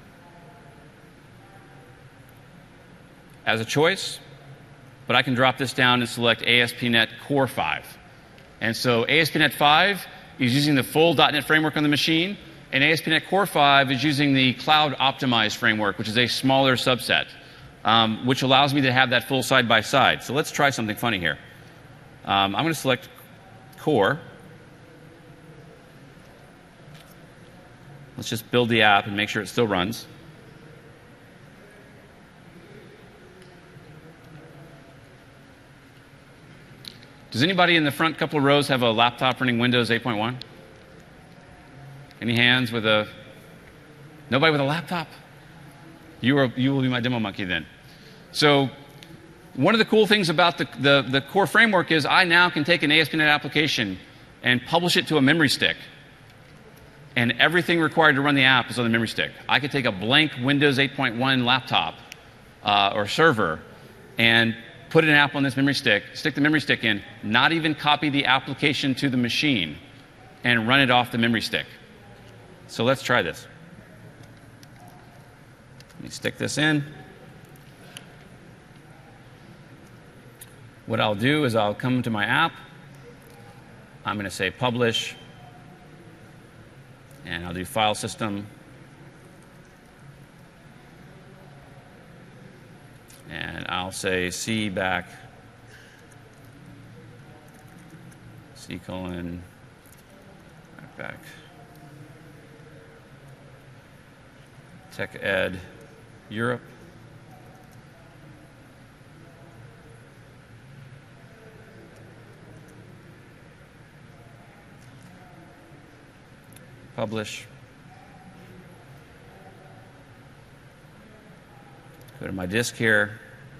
as a choice, but I can drop this down and select A S P dot net Core five. And so A S P dot net five is using the full .dot net framework on the machine, and A S P dot net Core five is using the cloud optimized framework, which is a smaller subset, um, which allows me to have that full side by side. So let's try something funny here. Um, I'm going to select Core. Let's just build the app and make sure it still runs. Does anybody in the front couple of rows have a laptop running Windows eight point one? Any hands with a... Nobody with a laptop? You, are, you will be my demo monkey then. So one of the cool things about the, the, the core framework is I now can take an A S P dot net application and publish it to a memory stick. And everything required to run the app is on the memory stick. I could take a blank Windows eight point one laptop uh, or server and put an app on this memory stick, stick the memory stick in, not even copy the application to the machine, and run it off the memory stick. So let's try this. Let me stick this in. What I'll do is I'll come to my app. I'm going to say publish, and I'll do file system. And I'll say C back, C colon, back, back, Tech Ed, Europe. Publish. Go to my disk here.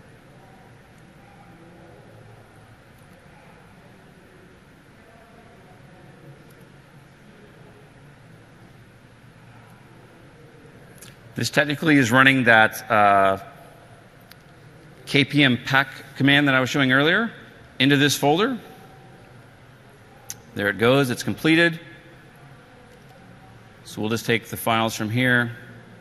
This technically is running that uh, K P M pack command that I was showing earlier into this folder. There it goes. It's completed. So we'll just take the files from here.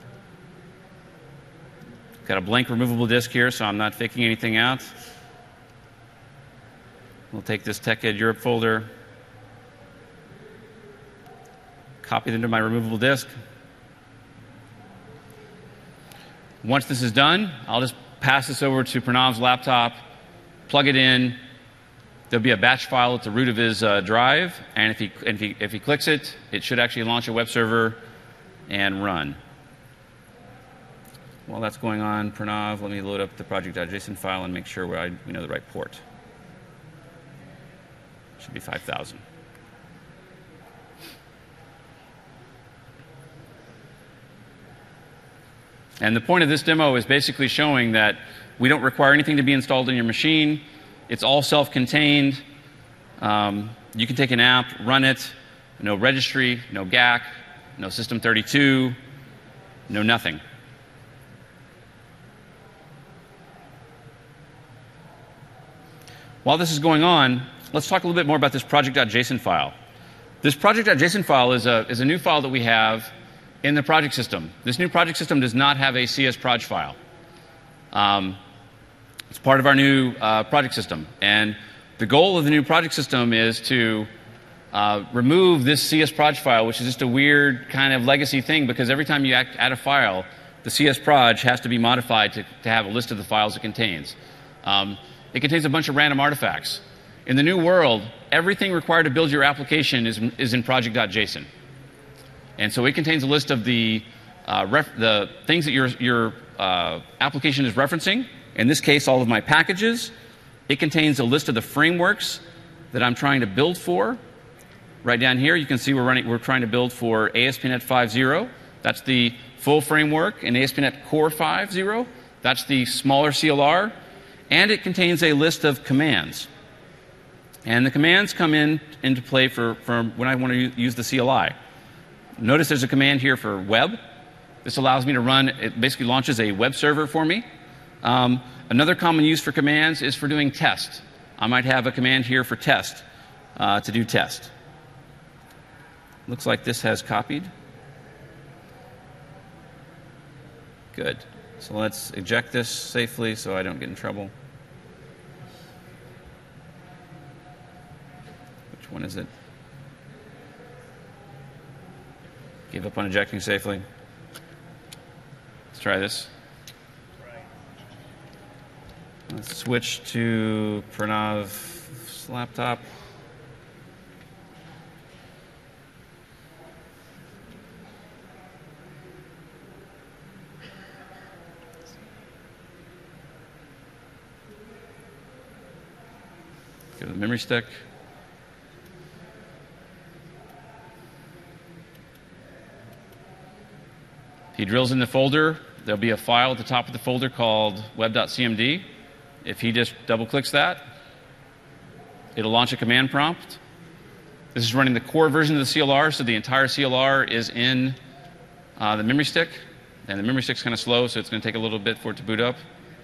Got a blank removable disk here, so I'm not faking anything out. We'll take this TechEd Europe folder, copy it into my removable disk. Once this is done, I'll just pass this over to Pranav's laptop, plug it in. There'll be a batch file at the root of his uh, drive, and if he, if, he, if he clicks it, it should actually launch a web server and run. While that's going on, Pranav, let me load up the project.json file and make sure we we know the right port. Should be five thousand. And the point of this demo is basically showing that we don't require anything to be installed in your machine. It's all self-contained. Um, you can take an app, run it, no registry, no G A C, no System thirty-two, no nothing. While this is going on, let's talk a little bit more about this project.json file. This project.json file is a, is a new file that we have in the project system. This new project system does not have a csproj file. Um, it's part of our new uh, project system. And the goal of the new project system is to uh, remove this csproj file, which is just a weird kind of legacy thing, because every time you act, add a file, the csproj has to be modified to, to have a list of the files it contains. Um, it contains a bunch of random artifacts. In the new world, everything required to build your application is, is in project.json. And so it contains a list of the, uh, ref the things that your, your uh, application is referencing. In this case, all of my packages. It contains a list of the frameworks that I'm trying to build for. Right down here, you can see we're, running, we're trying to build for A S P dot NET five point zero. That's the full framework. And A S P dot NET Core five point zero. That's the smaller C L R. And it contains a list of commands. And the commands come in into play for, for when I want to use the C L I. Notice there's a command here for web. This allows me to run, it basically launches a web server for me. Um, another common use for commands is for doing test. I might have a command here for test, uh, to do test. Looks like this has copied. Good. So let's eject this safely so I don't get in trouble. Which one is it? Give up on ejecting safely. Let's try this. Let's switch to Pranav's laptop. Go to the memory stick. He drills in the folder. There'll be a file at the top of the folder called web.cmd. If he just double-clicks that, it'll launch a command prompt. This is running the core version of the C L R, so the entire C L R is in uh, the memory stick. And the memory stick's kind of slow, so it's going to take a little bit for it to boot up.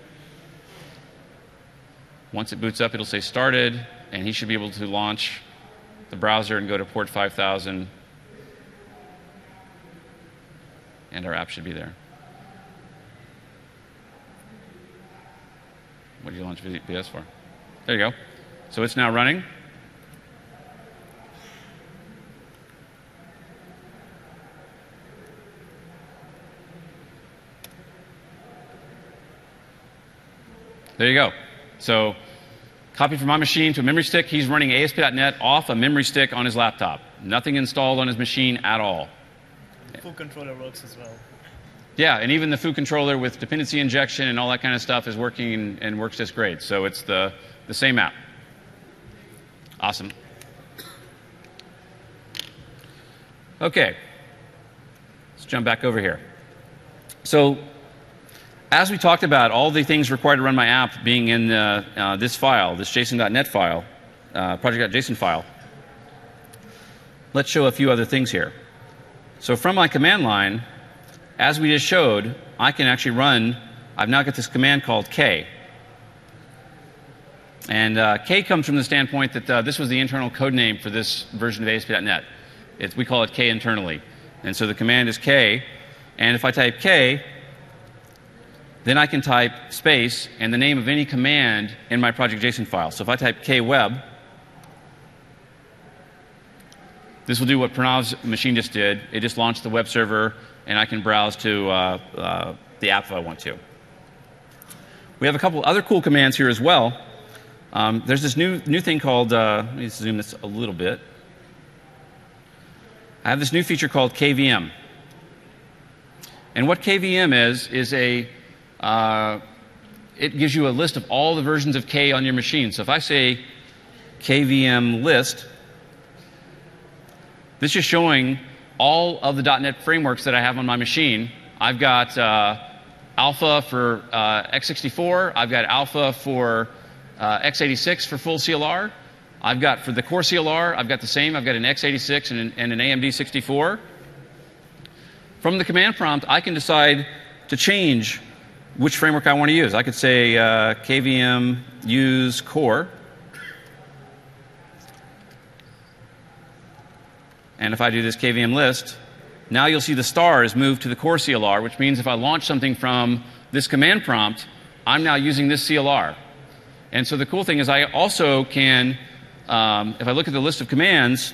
Once it boots up, it'll say started, and he should be able to launch the browser and go to port five thousand. And our app should be there. What do you launch V S for? There you go. So it's now running. There you go. So copy from my machine to a memory stick. He's running A S P dot NET off a memory stick on his laptop. Nothing installed on his machine at all. The Foo controller works as well. Yeah, and even the Foo controller with dependency injection and all that kind of stuff is working and, and works just great. So it's the, the same app. Awesome. Okay. Let's jump back over here. So as we talked about, all the things required to run my app being in uh, uh, this file, this JSON dot net file, uh, project.json file, let's show a few other things here. So from my command line, as we just showed, I can actually run, I've now got this command called K. And uh, K comes from the standpoint that uh, this was the internal code name for this version of A S P dot net. It's, we call it K internally. And so the command is K. And if I type K, then I can type space and the name of any command in my project.json file. So if I type kweb, this will do what Pranav's machine just did. It just launched the web server, and I can browse to uh, uh, the app if I want to. We have a couple other cool commands here as well. Um, there's this new, new thing called, uh, let me zoom this a little bit. I have this new feature called K V M. And what K V M is, is a, uh, it gives you a list of all the versions of K on your machine. So if I say K V M list, this is showing all of the .NET frameworks that I have on my machine. I've got uh, Alpha for uh, x sixty-four. I've got Alpha for uh, x eighty-six for full C L R. I've got for the core C L R, I've got the same. I've got an x eighty-six and an, and an A M D sixty-four. From the command prompt, I can decide to change which framework I want to use. I could say uh, K V M use core. And if I do this K V M list, now you'll see the stars move to the core C L R, which means if I launch something from this command prompt, I'm now using this C L R. And so the cool thing is I also can, um, if I look at the list of commands,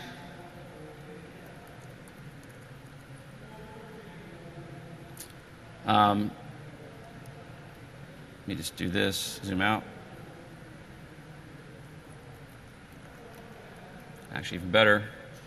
um, let me just do this, zoom out. Actually, even better.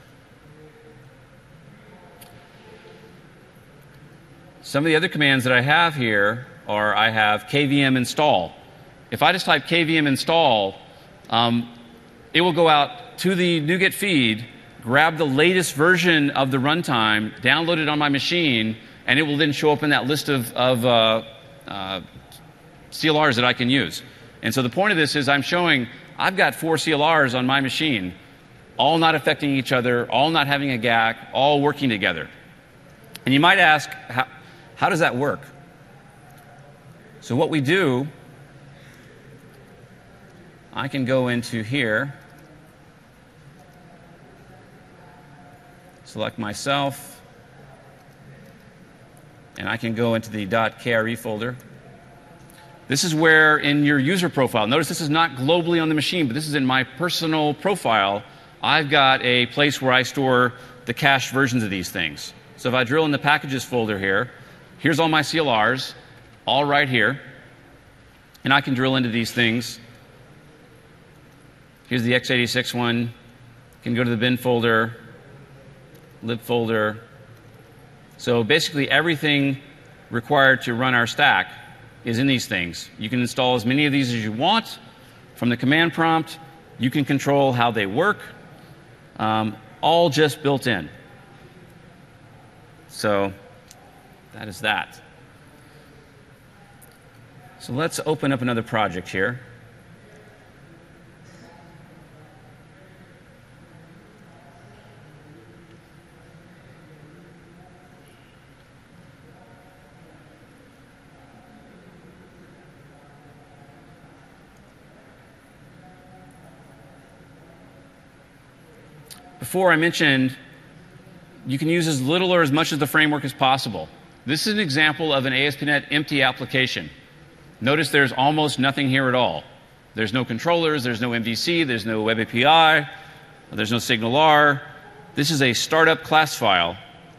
Some of the other commands that I have here are I have K V M install. If I just type K V M install, um, it will go out to the NuGet feed, grab the latest version of the runtime, download it on my machine, and it will then show up in that list of, of uh, uh, C L Rs that I can use. And so the point of this is I'm showing I've got four C L Rs on my machine, all not affecting each other, all not having a G A C, all working together. And you might ask, how, how does that work? So what we do, I can go into here, select myself, and I can go into the .kre folder. This is where in your user profile, notice this is not globally on the machine, but this is in my personal profile. I've got a place where I store the cached versions of these things. So if I drill in the packages folder here, here's all my C L Rs, all right here. And I can drill into these things. Here's the x eighty-six one. Can go to the bin folder, lib folder. So basically everything required to run our stack is in these things. You can install as many of these as you want. From the command prompt, you can control how they work. Um, all just built in. So that is that. So let's open up another project here. Before I mentioned you can use as little or as much of the framework as possible. This is an example of an A S P dot net empty application. Notice there's almost nothing here at all. There's no controllers, there's no M V C, there's no web A P I, there's no SignalR. This is a startup class file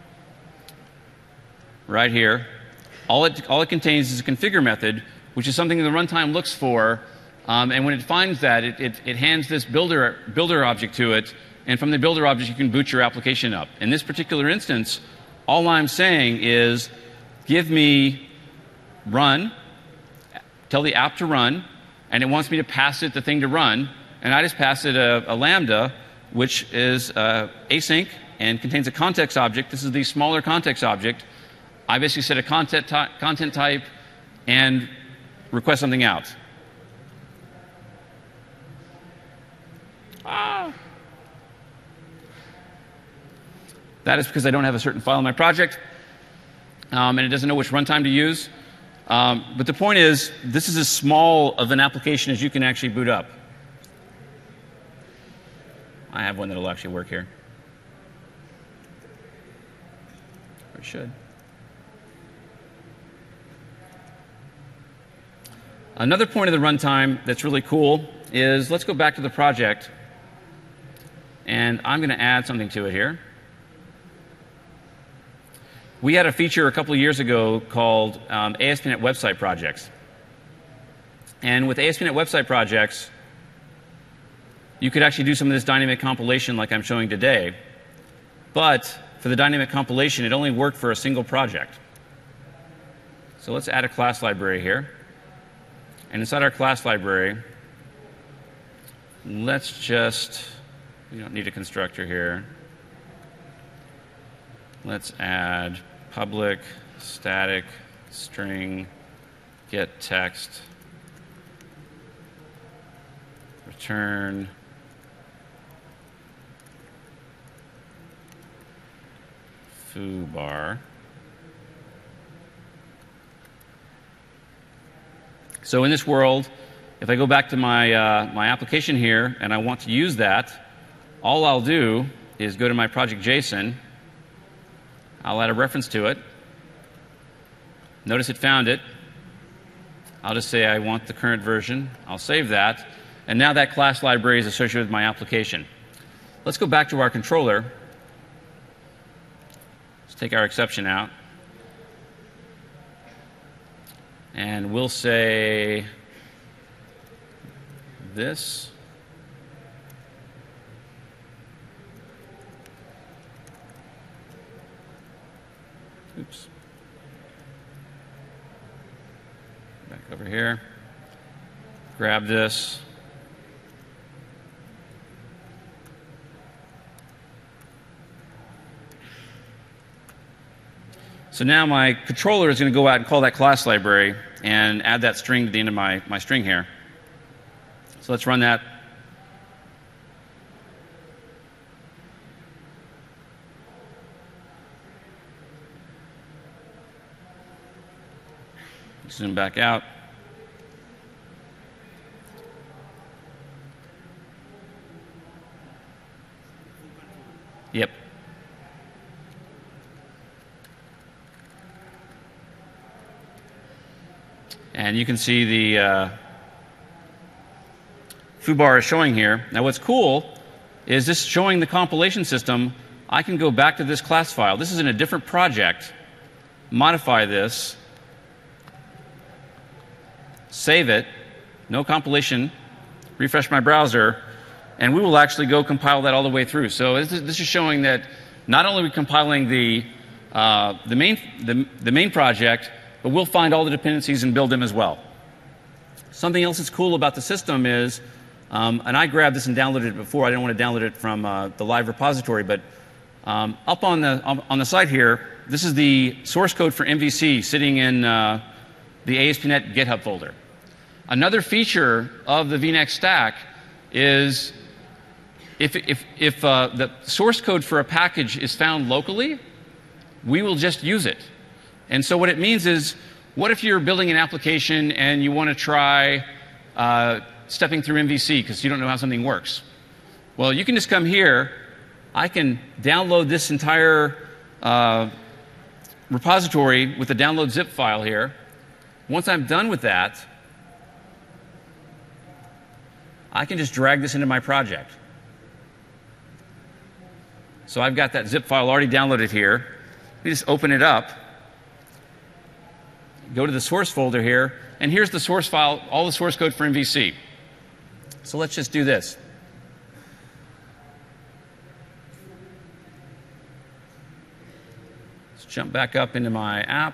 right here. All it, all it contains is a configure method, which is something the runtime looks for. Um, and when it finds that, it, it, it hands this builder, builder object to it. And from the builder object, you can boot your application up. In this particular instance, all I'm saying is give me run, tell the app to run, and it wants me to pass it the thing to run. And I just pass it a, a lambda, which is uh, async and contains a context object. This is the smaller context object. I basically set a content, ty content type and request something out. Ah. That is because I don't have a certain file in my project, um, and it doesn't know which runtime to use. Um, but the point is, this is as small of an application as you can actually boot up. I have one that will actually work here. Or it should. Another point of the runtime that's really cool is, let's go back to the project, and I'm going to add something to it here. We had a feature a couple of years ago called um, A S P dot net website projects. And with A S P dot net website projects, you could actually do some of this dynamic compilation like I'm showing today. But for the dynamic compilation, it only worked for a single project. So let's add a class library here. And inside our class library, let's just, we don't need a constructor here. Let's add public static string get text return foobar. So in this world, if I go back to my, uh, my application here and I want to use that, all I'll do is go to my project JSON. I'll add a reference to it. Notice it found it. I'll just say I want the current version. I'll save that. And now that class library is associated with my application. Let's go back to our controller. Let's take our exception out. And we'll say this. Oops. Back over here. Grab this. So now my controller is going to go out and call that class library and add that string to the end of my, my string here. So let's run that. Zoom back out. Yep. And you can see the uh, foobar is showing here. Now what's cool is this showing the compilation system. I can go back to this class file. This is in a different project. Modify this. Save it. No compilation. Refresh my browser. And we will actually go compile that all the way through. So this is, this is showing that not only are we compiling the, uh, the, main, the, the main project, but we'll find all the dependencies and build them as well. Something else that's cool about the system is, um, and I grabbed this and downloaded it before. I didn't want to download it from uh, the live repository, but um, up on the, on the side here, this is the source code for M V C sitting in uh, the A S P dot net GitHub folder. Another feature of the V NEXT stack is if, if, if uh, the source code for a package is found locally, we will just use it. And so what it means is, what if you're building an application and you want to try uh, stepping through M V C because you don't know how something works? Well, you can just come here. I can download this entire uh, repository with the download zip file here. Once I'm done with that, I can just drag this into my project. So I've got that zip file already downloaded here. We just open it up. Go to the source folder here, and here's the source file, all the source code for M V C. So let's just do this. Let's jump back up into my app.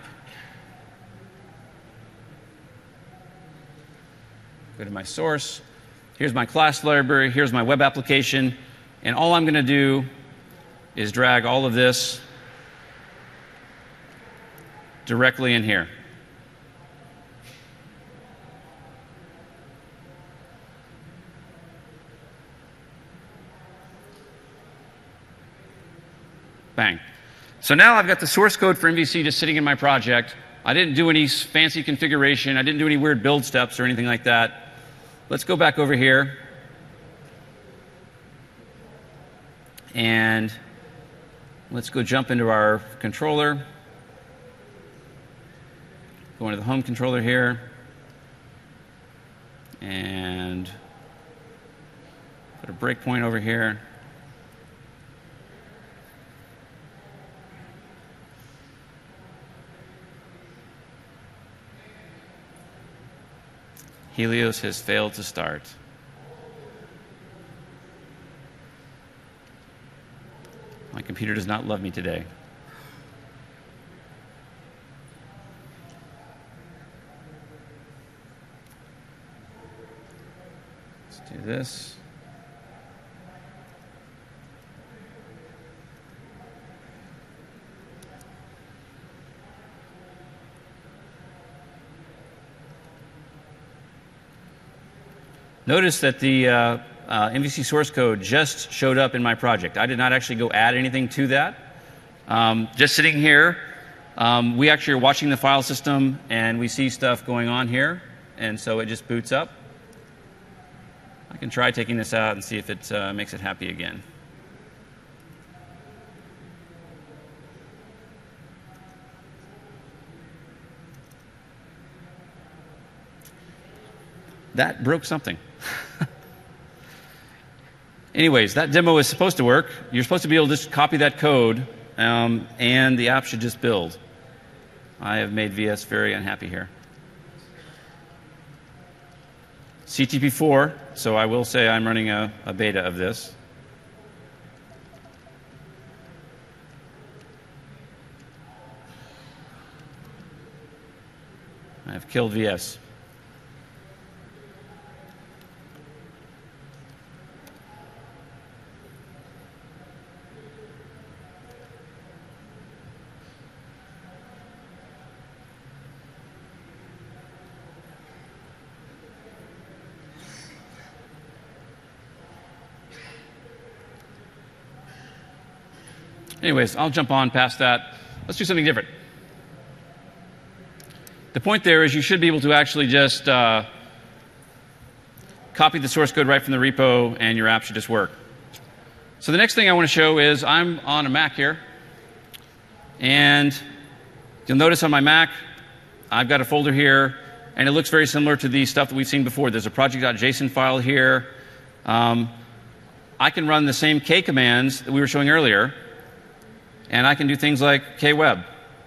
Go to my source. Here's my class library. Here's my web application. And all I'm going to do is drag all of this Bang. So now I've got the source code for M V C just sitting in my project. I didn't do any fancy configuration. I didn't do any weird build steps or anything like that. Let's go back over here. And let's go jump into our controller. Go into the home controller here. And put a breakpoint over here. Helios has failed to start. My computer does not love me today. Let's do this. Notice that the uh, uh, M V C source code just showed up in my project. I did not actually go add anything to that. Um, just sitting here, um, we actually are watching the file system, and we see stuff going on here, and so it just boots up. I can try taking this out and see if it uh, makes it happy again. That broke something. Anyways, that demo is supposed to work. You're supposed to be able to just copy that code, um, and the app should just build. I have made V S very unhappy here. C T P four, so I will say I'm running a, a beta of this. I have killed V S. Anyways, I'll jump on past that. Let's do something different. The point there is you should be able to actually just uh, copy the source code right from the repo, and your app should just work. So the next thing I want to show is I'm on a Mac here. And you'll notice on my Mac, I've got a folder here, and it looks very similar to the stuff that we've seen before. There's a project.json file here. Um, I can run the same K commands that we were showing earlier, and I can do things like kweb.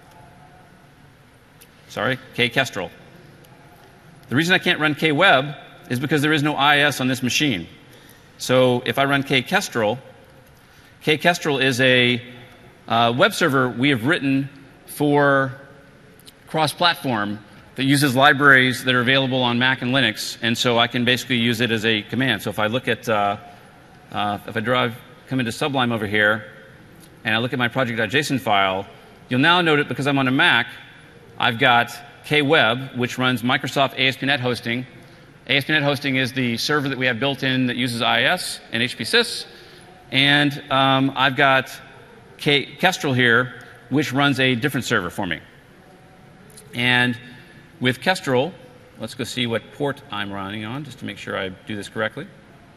Sorry, kkestrel. The reason I can't run kweb is because there is no I S on this machine. So if I run kkestrel, kkestrel is a uh, web server we have written for cross-platform that uses libraries that are available on Mac and Linux, and so I can basically use it as a command. So if I look at, uh, uh, if I drive, come into Sublime over here, and I look at my project.json file, you'll now note it because I'm on a Mac, I've got kweb, which runs Microsoft A S P dot net hosting. A S P dot net hosting is the server that we have built in that uses I S and H P sys. And um, I've got kkestrel here, which runs a different server for me. And with Kestrel, let's go see what port I'm running on, just to make sure I do this correctly.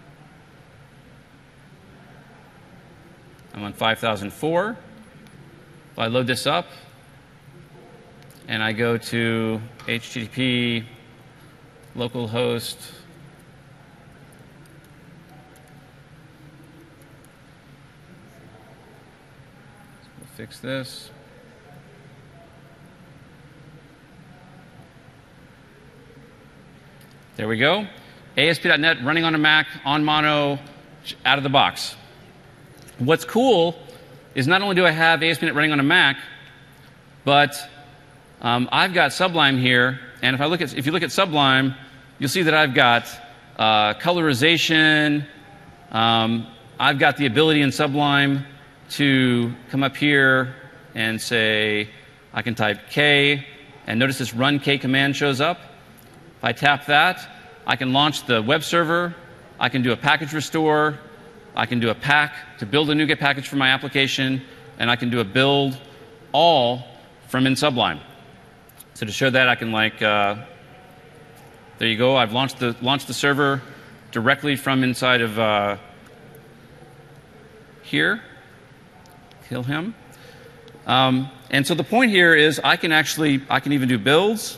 I'm on five thousand four. If I load this up, and I go to H T T P localhost we'll fix this. There we go. A S P dot net running on a Mac, on Mono, out of the box. What's cool is not only do I have A S P dot net running on a Mac, but um, I've got Sublime here. And if I look at, if you look at Sublime, you'll see that I've got uh, colorization. Um, I've got the ability in Sublime to come up here and say, I can type K, and notice this run K command shows up. If I tap that, I can launch the web server. I can do a package restore. I can do a pack to build a NuGet package for my application. and I can do a build all from in Sublime. So to show that, I can like, uh, there you go. I've launched the launched the server directly from inside of uh, here. Kill him. Um, and so the point here is I can actually I can even do builds.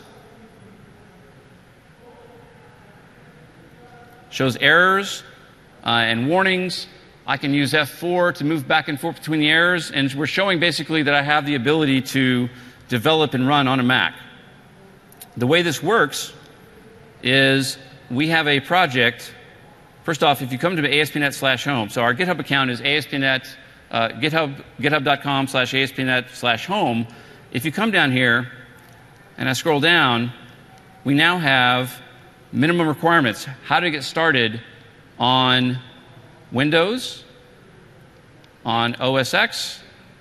Shows errors uh, and warnings. I can use F four to move back and forth between the errors, and we're showing basically that I have the ability to develop and run on a Mac. The way this works is we have a project. First off, if you come to A S P dot net slash home, so our GitHub account is A S P dot net, uh, GitHub, github dot com slash A S P dot net slash home. If you come down here and I scroll down, we now have minimum requirements, how to get started on Windows, on O S X,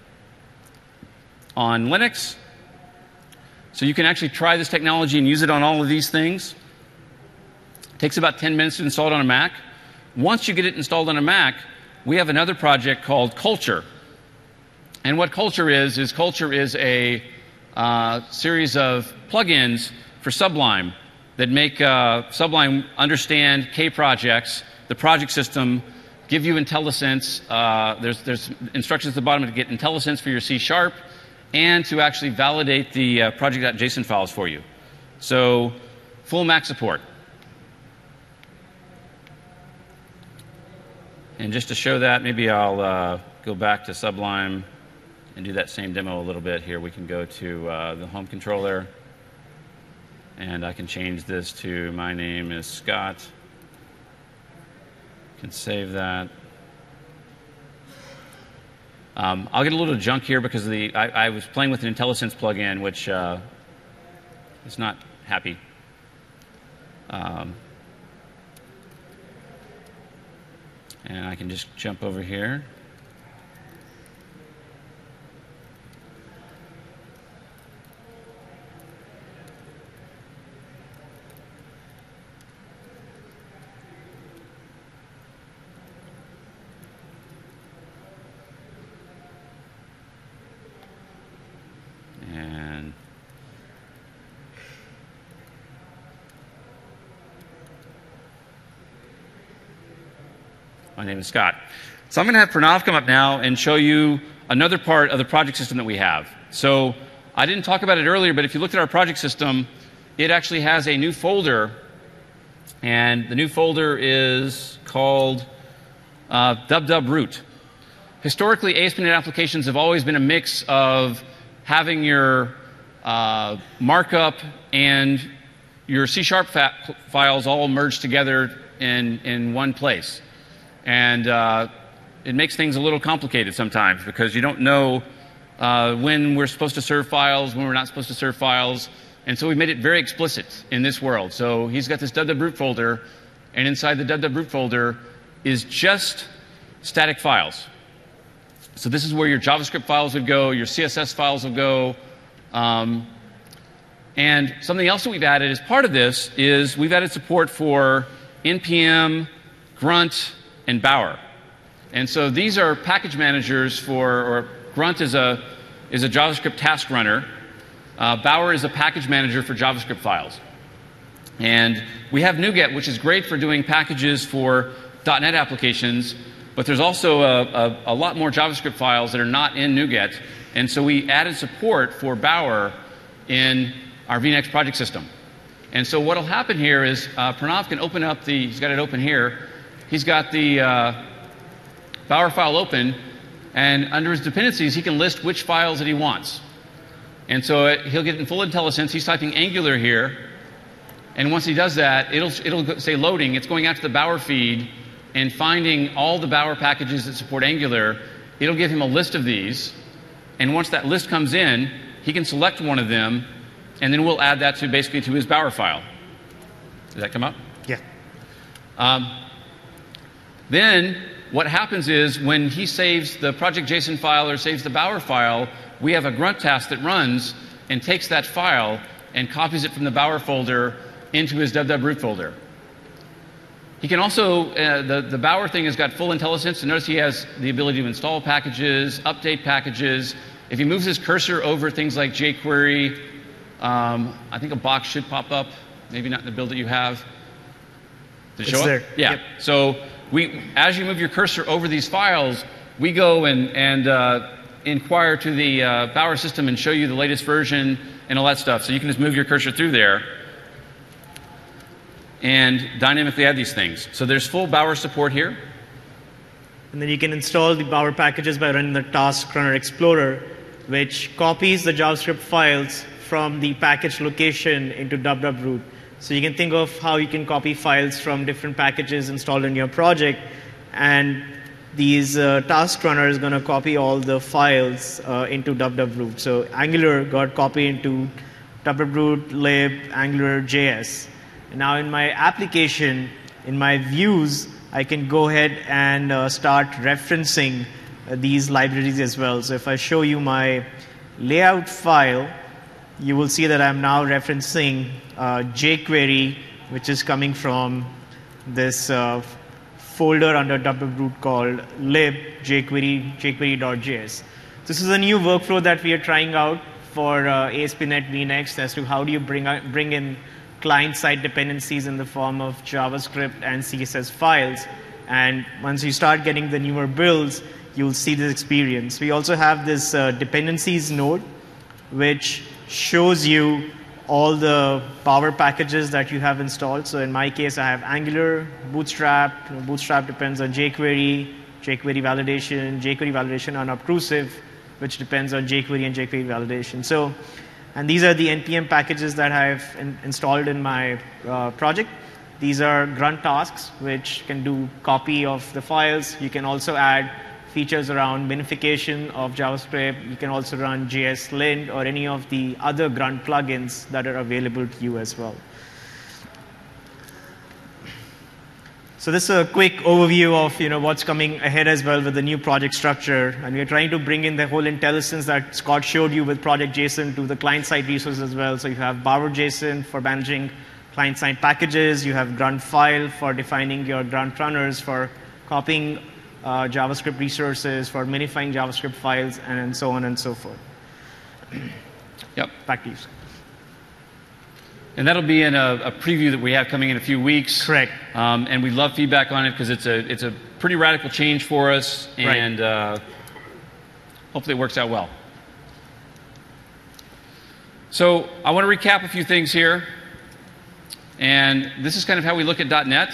on Linux. So you can actually try this technology and use it on all of these things. It takes about ten minutes to install it on a Mac. Once you get it installed on a Mac, we have another project called Culture. And what Culture is, is Culture is a uh, series of plugins for Sublime that make uh, Sublime understand K projects, the project system, give you IntelliSense. Uh, there's, there's instructions at the bottom to get IntelliSense for your C Sharp, and to actually validate the uh, project.json files for you. So full Mac support. And just to show that, maybe I'll uh, go back to Sublime and do that same demo a little bit. Here we can go to uh, the home controller, and I can change this to my name is Scott. Can save that. Um, I'll get a little junk here because of the I, I was playing with an IntelliSense plugin, which uh, is not happy. Um, and I can just jump over here. My name is Scott. So I'm going to have Pranav come up now and show you another part of the project system that we have. So I didn't talk about it earlier, but if you looked at our project system, it actually has a new folder, and the new folder is called uh, dub-dub root. Historically, A S P dot net applications have always been a mix of having your uh, markup and your C Sharp files all merged together in, in one place. And uh, it makes things a little complicated sometimes because you don't know uh, when we're supposed to serve files, when we're not supposed to serve files. And so we made it very explicit in this world. So he's got this dub-dub root folder, and inside the dub-dub root folder is just static files. So this is where your JavaScript files would go, your C S S files would go. Um, and something else that we've added as part of this is we've added support for N P M, Grunt, and Bower. And so these are package managers for, or Grunt is a, is a JavaScript task runner. Uh, Bower is a package manager for JavaScript files. And we have NuGet, which is great for doing packages for .NET applications, but there's also a, a, a lot more JavaScript files that are not in NuGet. And so we added support for Bower in our V NEXT project system. And so what will happen here is uh, Pranav can open up the, he's got it open here, he's got the uh, Bower file open, and under his dependencies, he can list which files that he wants. And so it, he'll get in full IntelliSense. He's typing Angular here, and once he does that, it'll, it'll say loading. It's going out to the Bower feed and finding all the Bower packages that support Angular. It'll give him a list of these, and once that list comes in, he can select one of them, and then we'll add that to basically to his Bower file. Does that come up? Yeah. Um, Then what happens is when he saves the project.json file or saves the Bower file, we have a grunt task that runs and takes that file and copies it from the Bower folder into his dub-dub root folder. He can also, uh, the, the Bower thing has got full IntelliSense, so notice he has the ability to install packages, update packages. If he moves his cursor over things like jQuery, um, I think a box should pop up, maybe not in the build that you have. Did it It's show there. up? Yeah. Yep. So we, as you move your cursor over these files, we go and, and uh, inquire to the uh, Bower system and show you the latest version and all that stuff. So you can just move your cursor through there and dynamically add these things. So there's full Bower support here. And then you can install the Bower packages by running the Task Runner Explorer, which copies the JavaScript files from the package location into dub-dub-root. So you can think of how you can copy files from different packages installed in your project, and these uh, task runner is going to copy all the files uh, into dub-dub-root. So Angular got copied into dub-dub-root, lib, Angular J S. And now in my application, in my views, I can go ahead and uh, start referencing uh, these libraries as well. So if I show you my layout file, you will see that I'm now referencing uh, jQuery, which is coming from this uh, folder under dub-dub-root called lib jQuery jQuery.js. This is a new workflow that we are trying out for uh, A S P dot NET vNext as to how do you bring out, bring in client-side dependencies in the form of JavaScript and C S S files. And once you start getting the newer builds, you'll see this experience. We also have this uh, dependencies node, which shows you all the Bower packages that you have installed. So in my case, I have Angular, Bootstrap. You know, Bootstrap depends on jQuery, jQuery validation, jQuery validation unobtrusive, which depends on jQuery and jQuery validation. So, and these are the N P M packages that I've in, installed in my uh, project. These are grunt tasks, which can do copy of the files. You can also add features around minification of JavaScript. You can also run J S lint or any of the other grunt plugins that are available to you as well. So this is a quick overview of you know what's coming ahead as well with the new project structure, and we're trying to bring in the whole IntelliSense that Scott showed you with Project JSON to the client-side resources as well. So you have Bower JSON for managing client-side packages. You have grunt file for defining your grunt runners, for copying uh, JavaScript resources, for minifying JavaScript files, and so on and so forth. Yep. Back to you. And that'll be in a, a preview that we have coming in a few weeks. Correct. Um, and we love feedback on it because it's a it's a pretty radical change for us, and right. uh, hopefully it works out well. So I want to recap a few things here, and this is kind of how we look at .NET.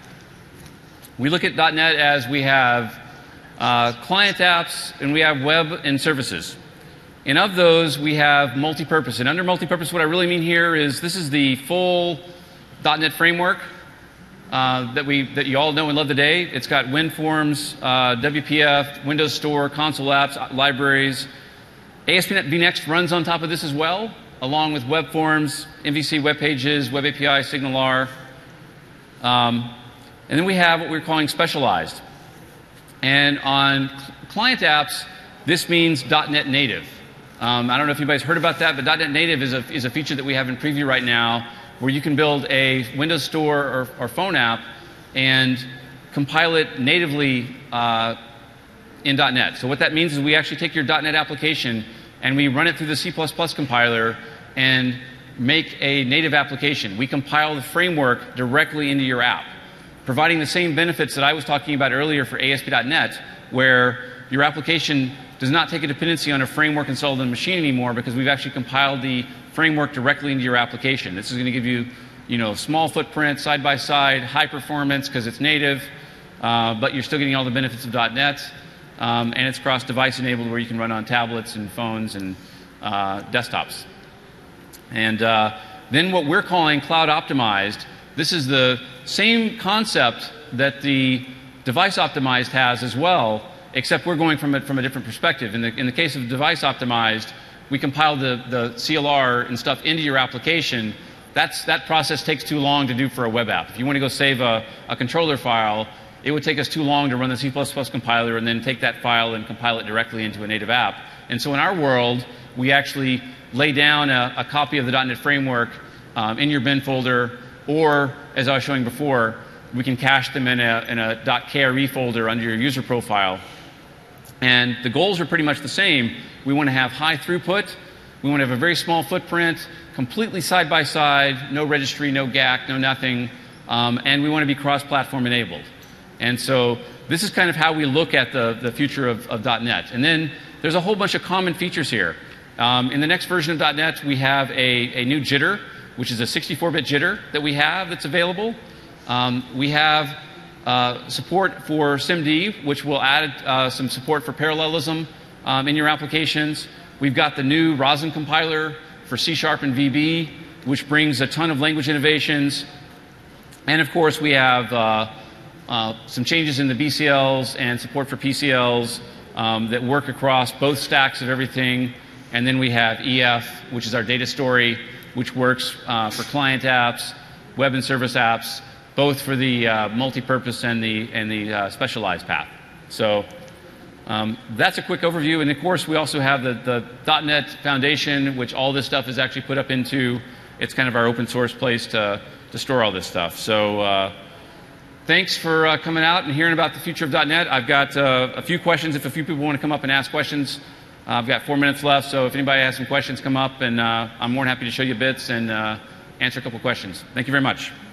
We look at .NET as we have uh, client apps and we have web and services. And of those, we have multi-purpose. And under multi-purpose, what I really mean here is this is the full .NET framework uh, that we that you all know and love today. It's got WinForms, uh, W P F, Windows Store, console apps, libraries. A S P dot NET vNext runs on top of this as well, along with web forms, M V C web pages, Web A P I, SignalR. Um, and then we have what we're calling specialized. And on client apps, this means .NET Native. Um, I don't know if anybody's heard about that, but .NET Native is a, is a feature that we have in preview right now where you can build a Windows Store or, or phone app and compile it natively uh, in .NET. So what that means is we actually take your .NET application and we run it through the C plus plus compiler and make a native application. We compile the framework directly into your app, providing the same benefits that I was talking about earlier for A S P dot NET, where your application does not take a dependency on a framework installed on the machine anymore because we've actually compiled the framework directly into your application. This is going to give you, you know, small footprint, side by side, high performance because it's native, uh, but you're still getting all the benefits of .NET, um, and it's cross-device enabled where you can run on tablets and phones and uh, desktops. And uh, then what we're calling cloud optimized. This is the same concept that the device optimized has as well, except we're going from it from a different perspective. In the, in the case of device optimized, we compile the, the C L R and stuff into your application. That's, that process takes too long to do for a web app. If you want to go save a, a controller file, it would take us too long to run the C plus plus compiler and then take that file and compile it directly into a native app. And so in our world, we actually lay down a, a copy of the .NET framework um, in your bin folder, or, as I was showing before, we can cache them in a, in a .kre folder under your user profile. And the goals are pretty much the same. We want to have high throughput. We want to have a very small footprint, completely side-by-side, no registry, no G A C, no nothing. Um, and we want to be cross-platform enabled. And so this is kind of how we look at the, the future of, of .NET. And then there's a whole bunch of common features here. Um, in the next version of .NET, we have a, a new jitter, which is a sixty-four bit jitter that we have that's available. Um, we have uh, support for SIMD, which will add uh, some support for parallelism um, in your applications. We've got the new Rosin compiler for C Sharp and V B, which brings a ton of language innovations. And of course, we have uh, uh, some changes in the B C Ls and support for P C Ls um, that work across both stacks of everything. And then we have E F, which is our data story, which works uh, for client apps, web and service apps, both for the uh, multi-purpose and the, and the uh, specialized path. So um, that's a quick overview. And of course, we also have the, the .NET Foundation, which all this stuff is actually put up into. It's kind of our open source place to, to store all this stuff. So uh, thanks for uh, coming out and hearing about the future of .NET. I've got uh, a few questions. If a few people want to come up and ask questions, uh, I've got four minutes left. So if anybody has some questions, come up, and uh, I'm more than happy to show you bits and uh, answer a couple questions. Thank you very much.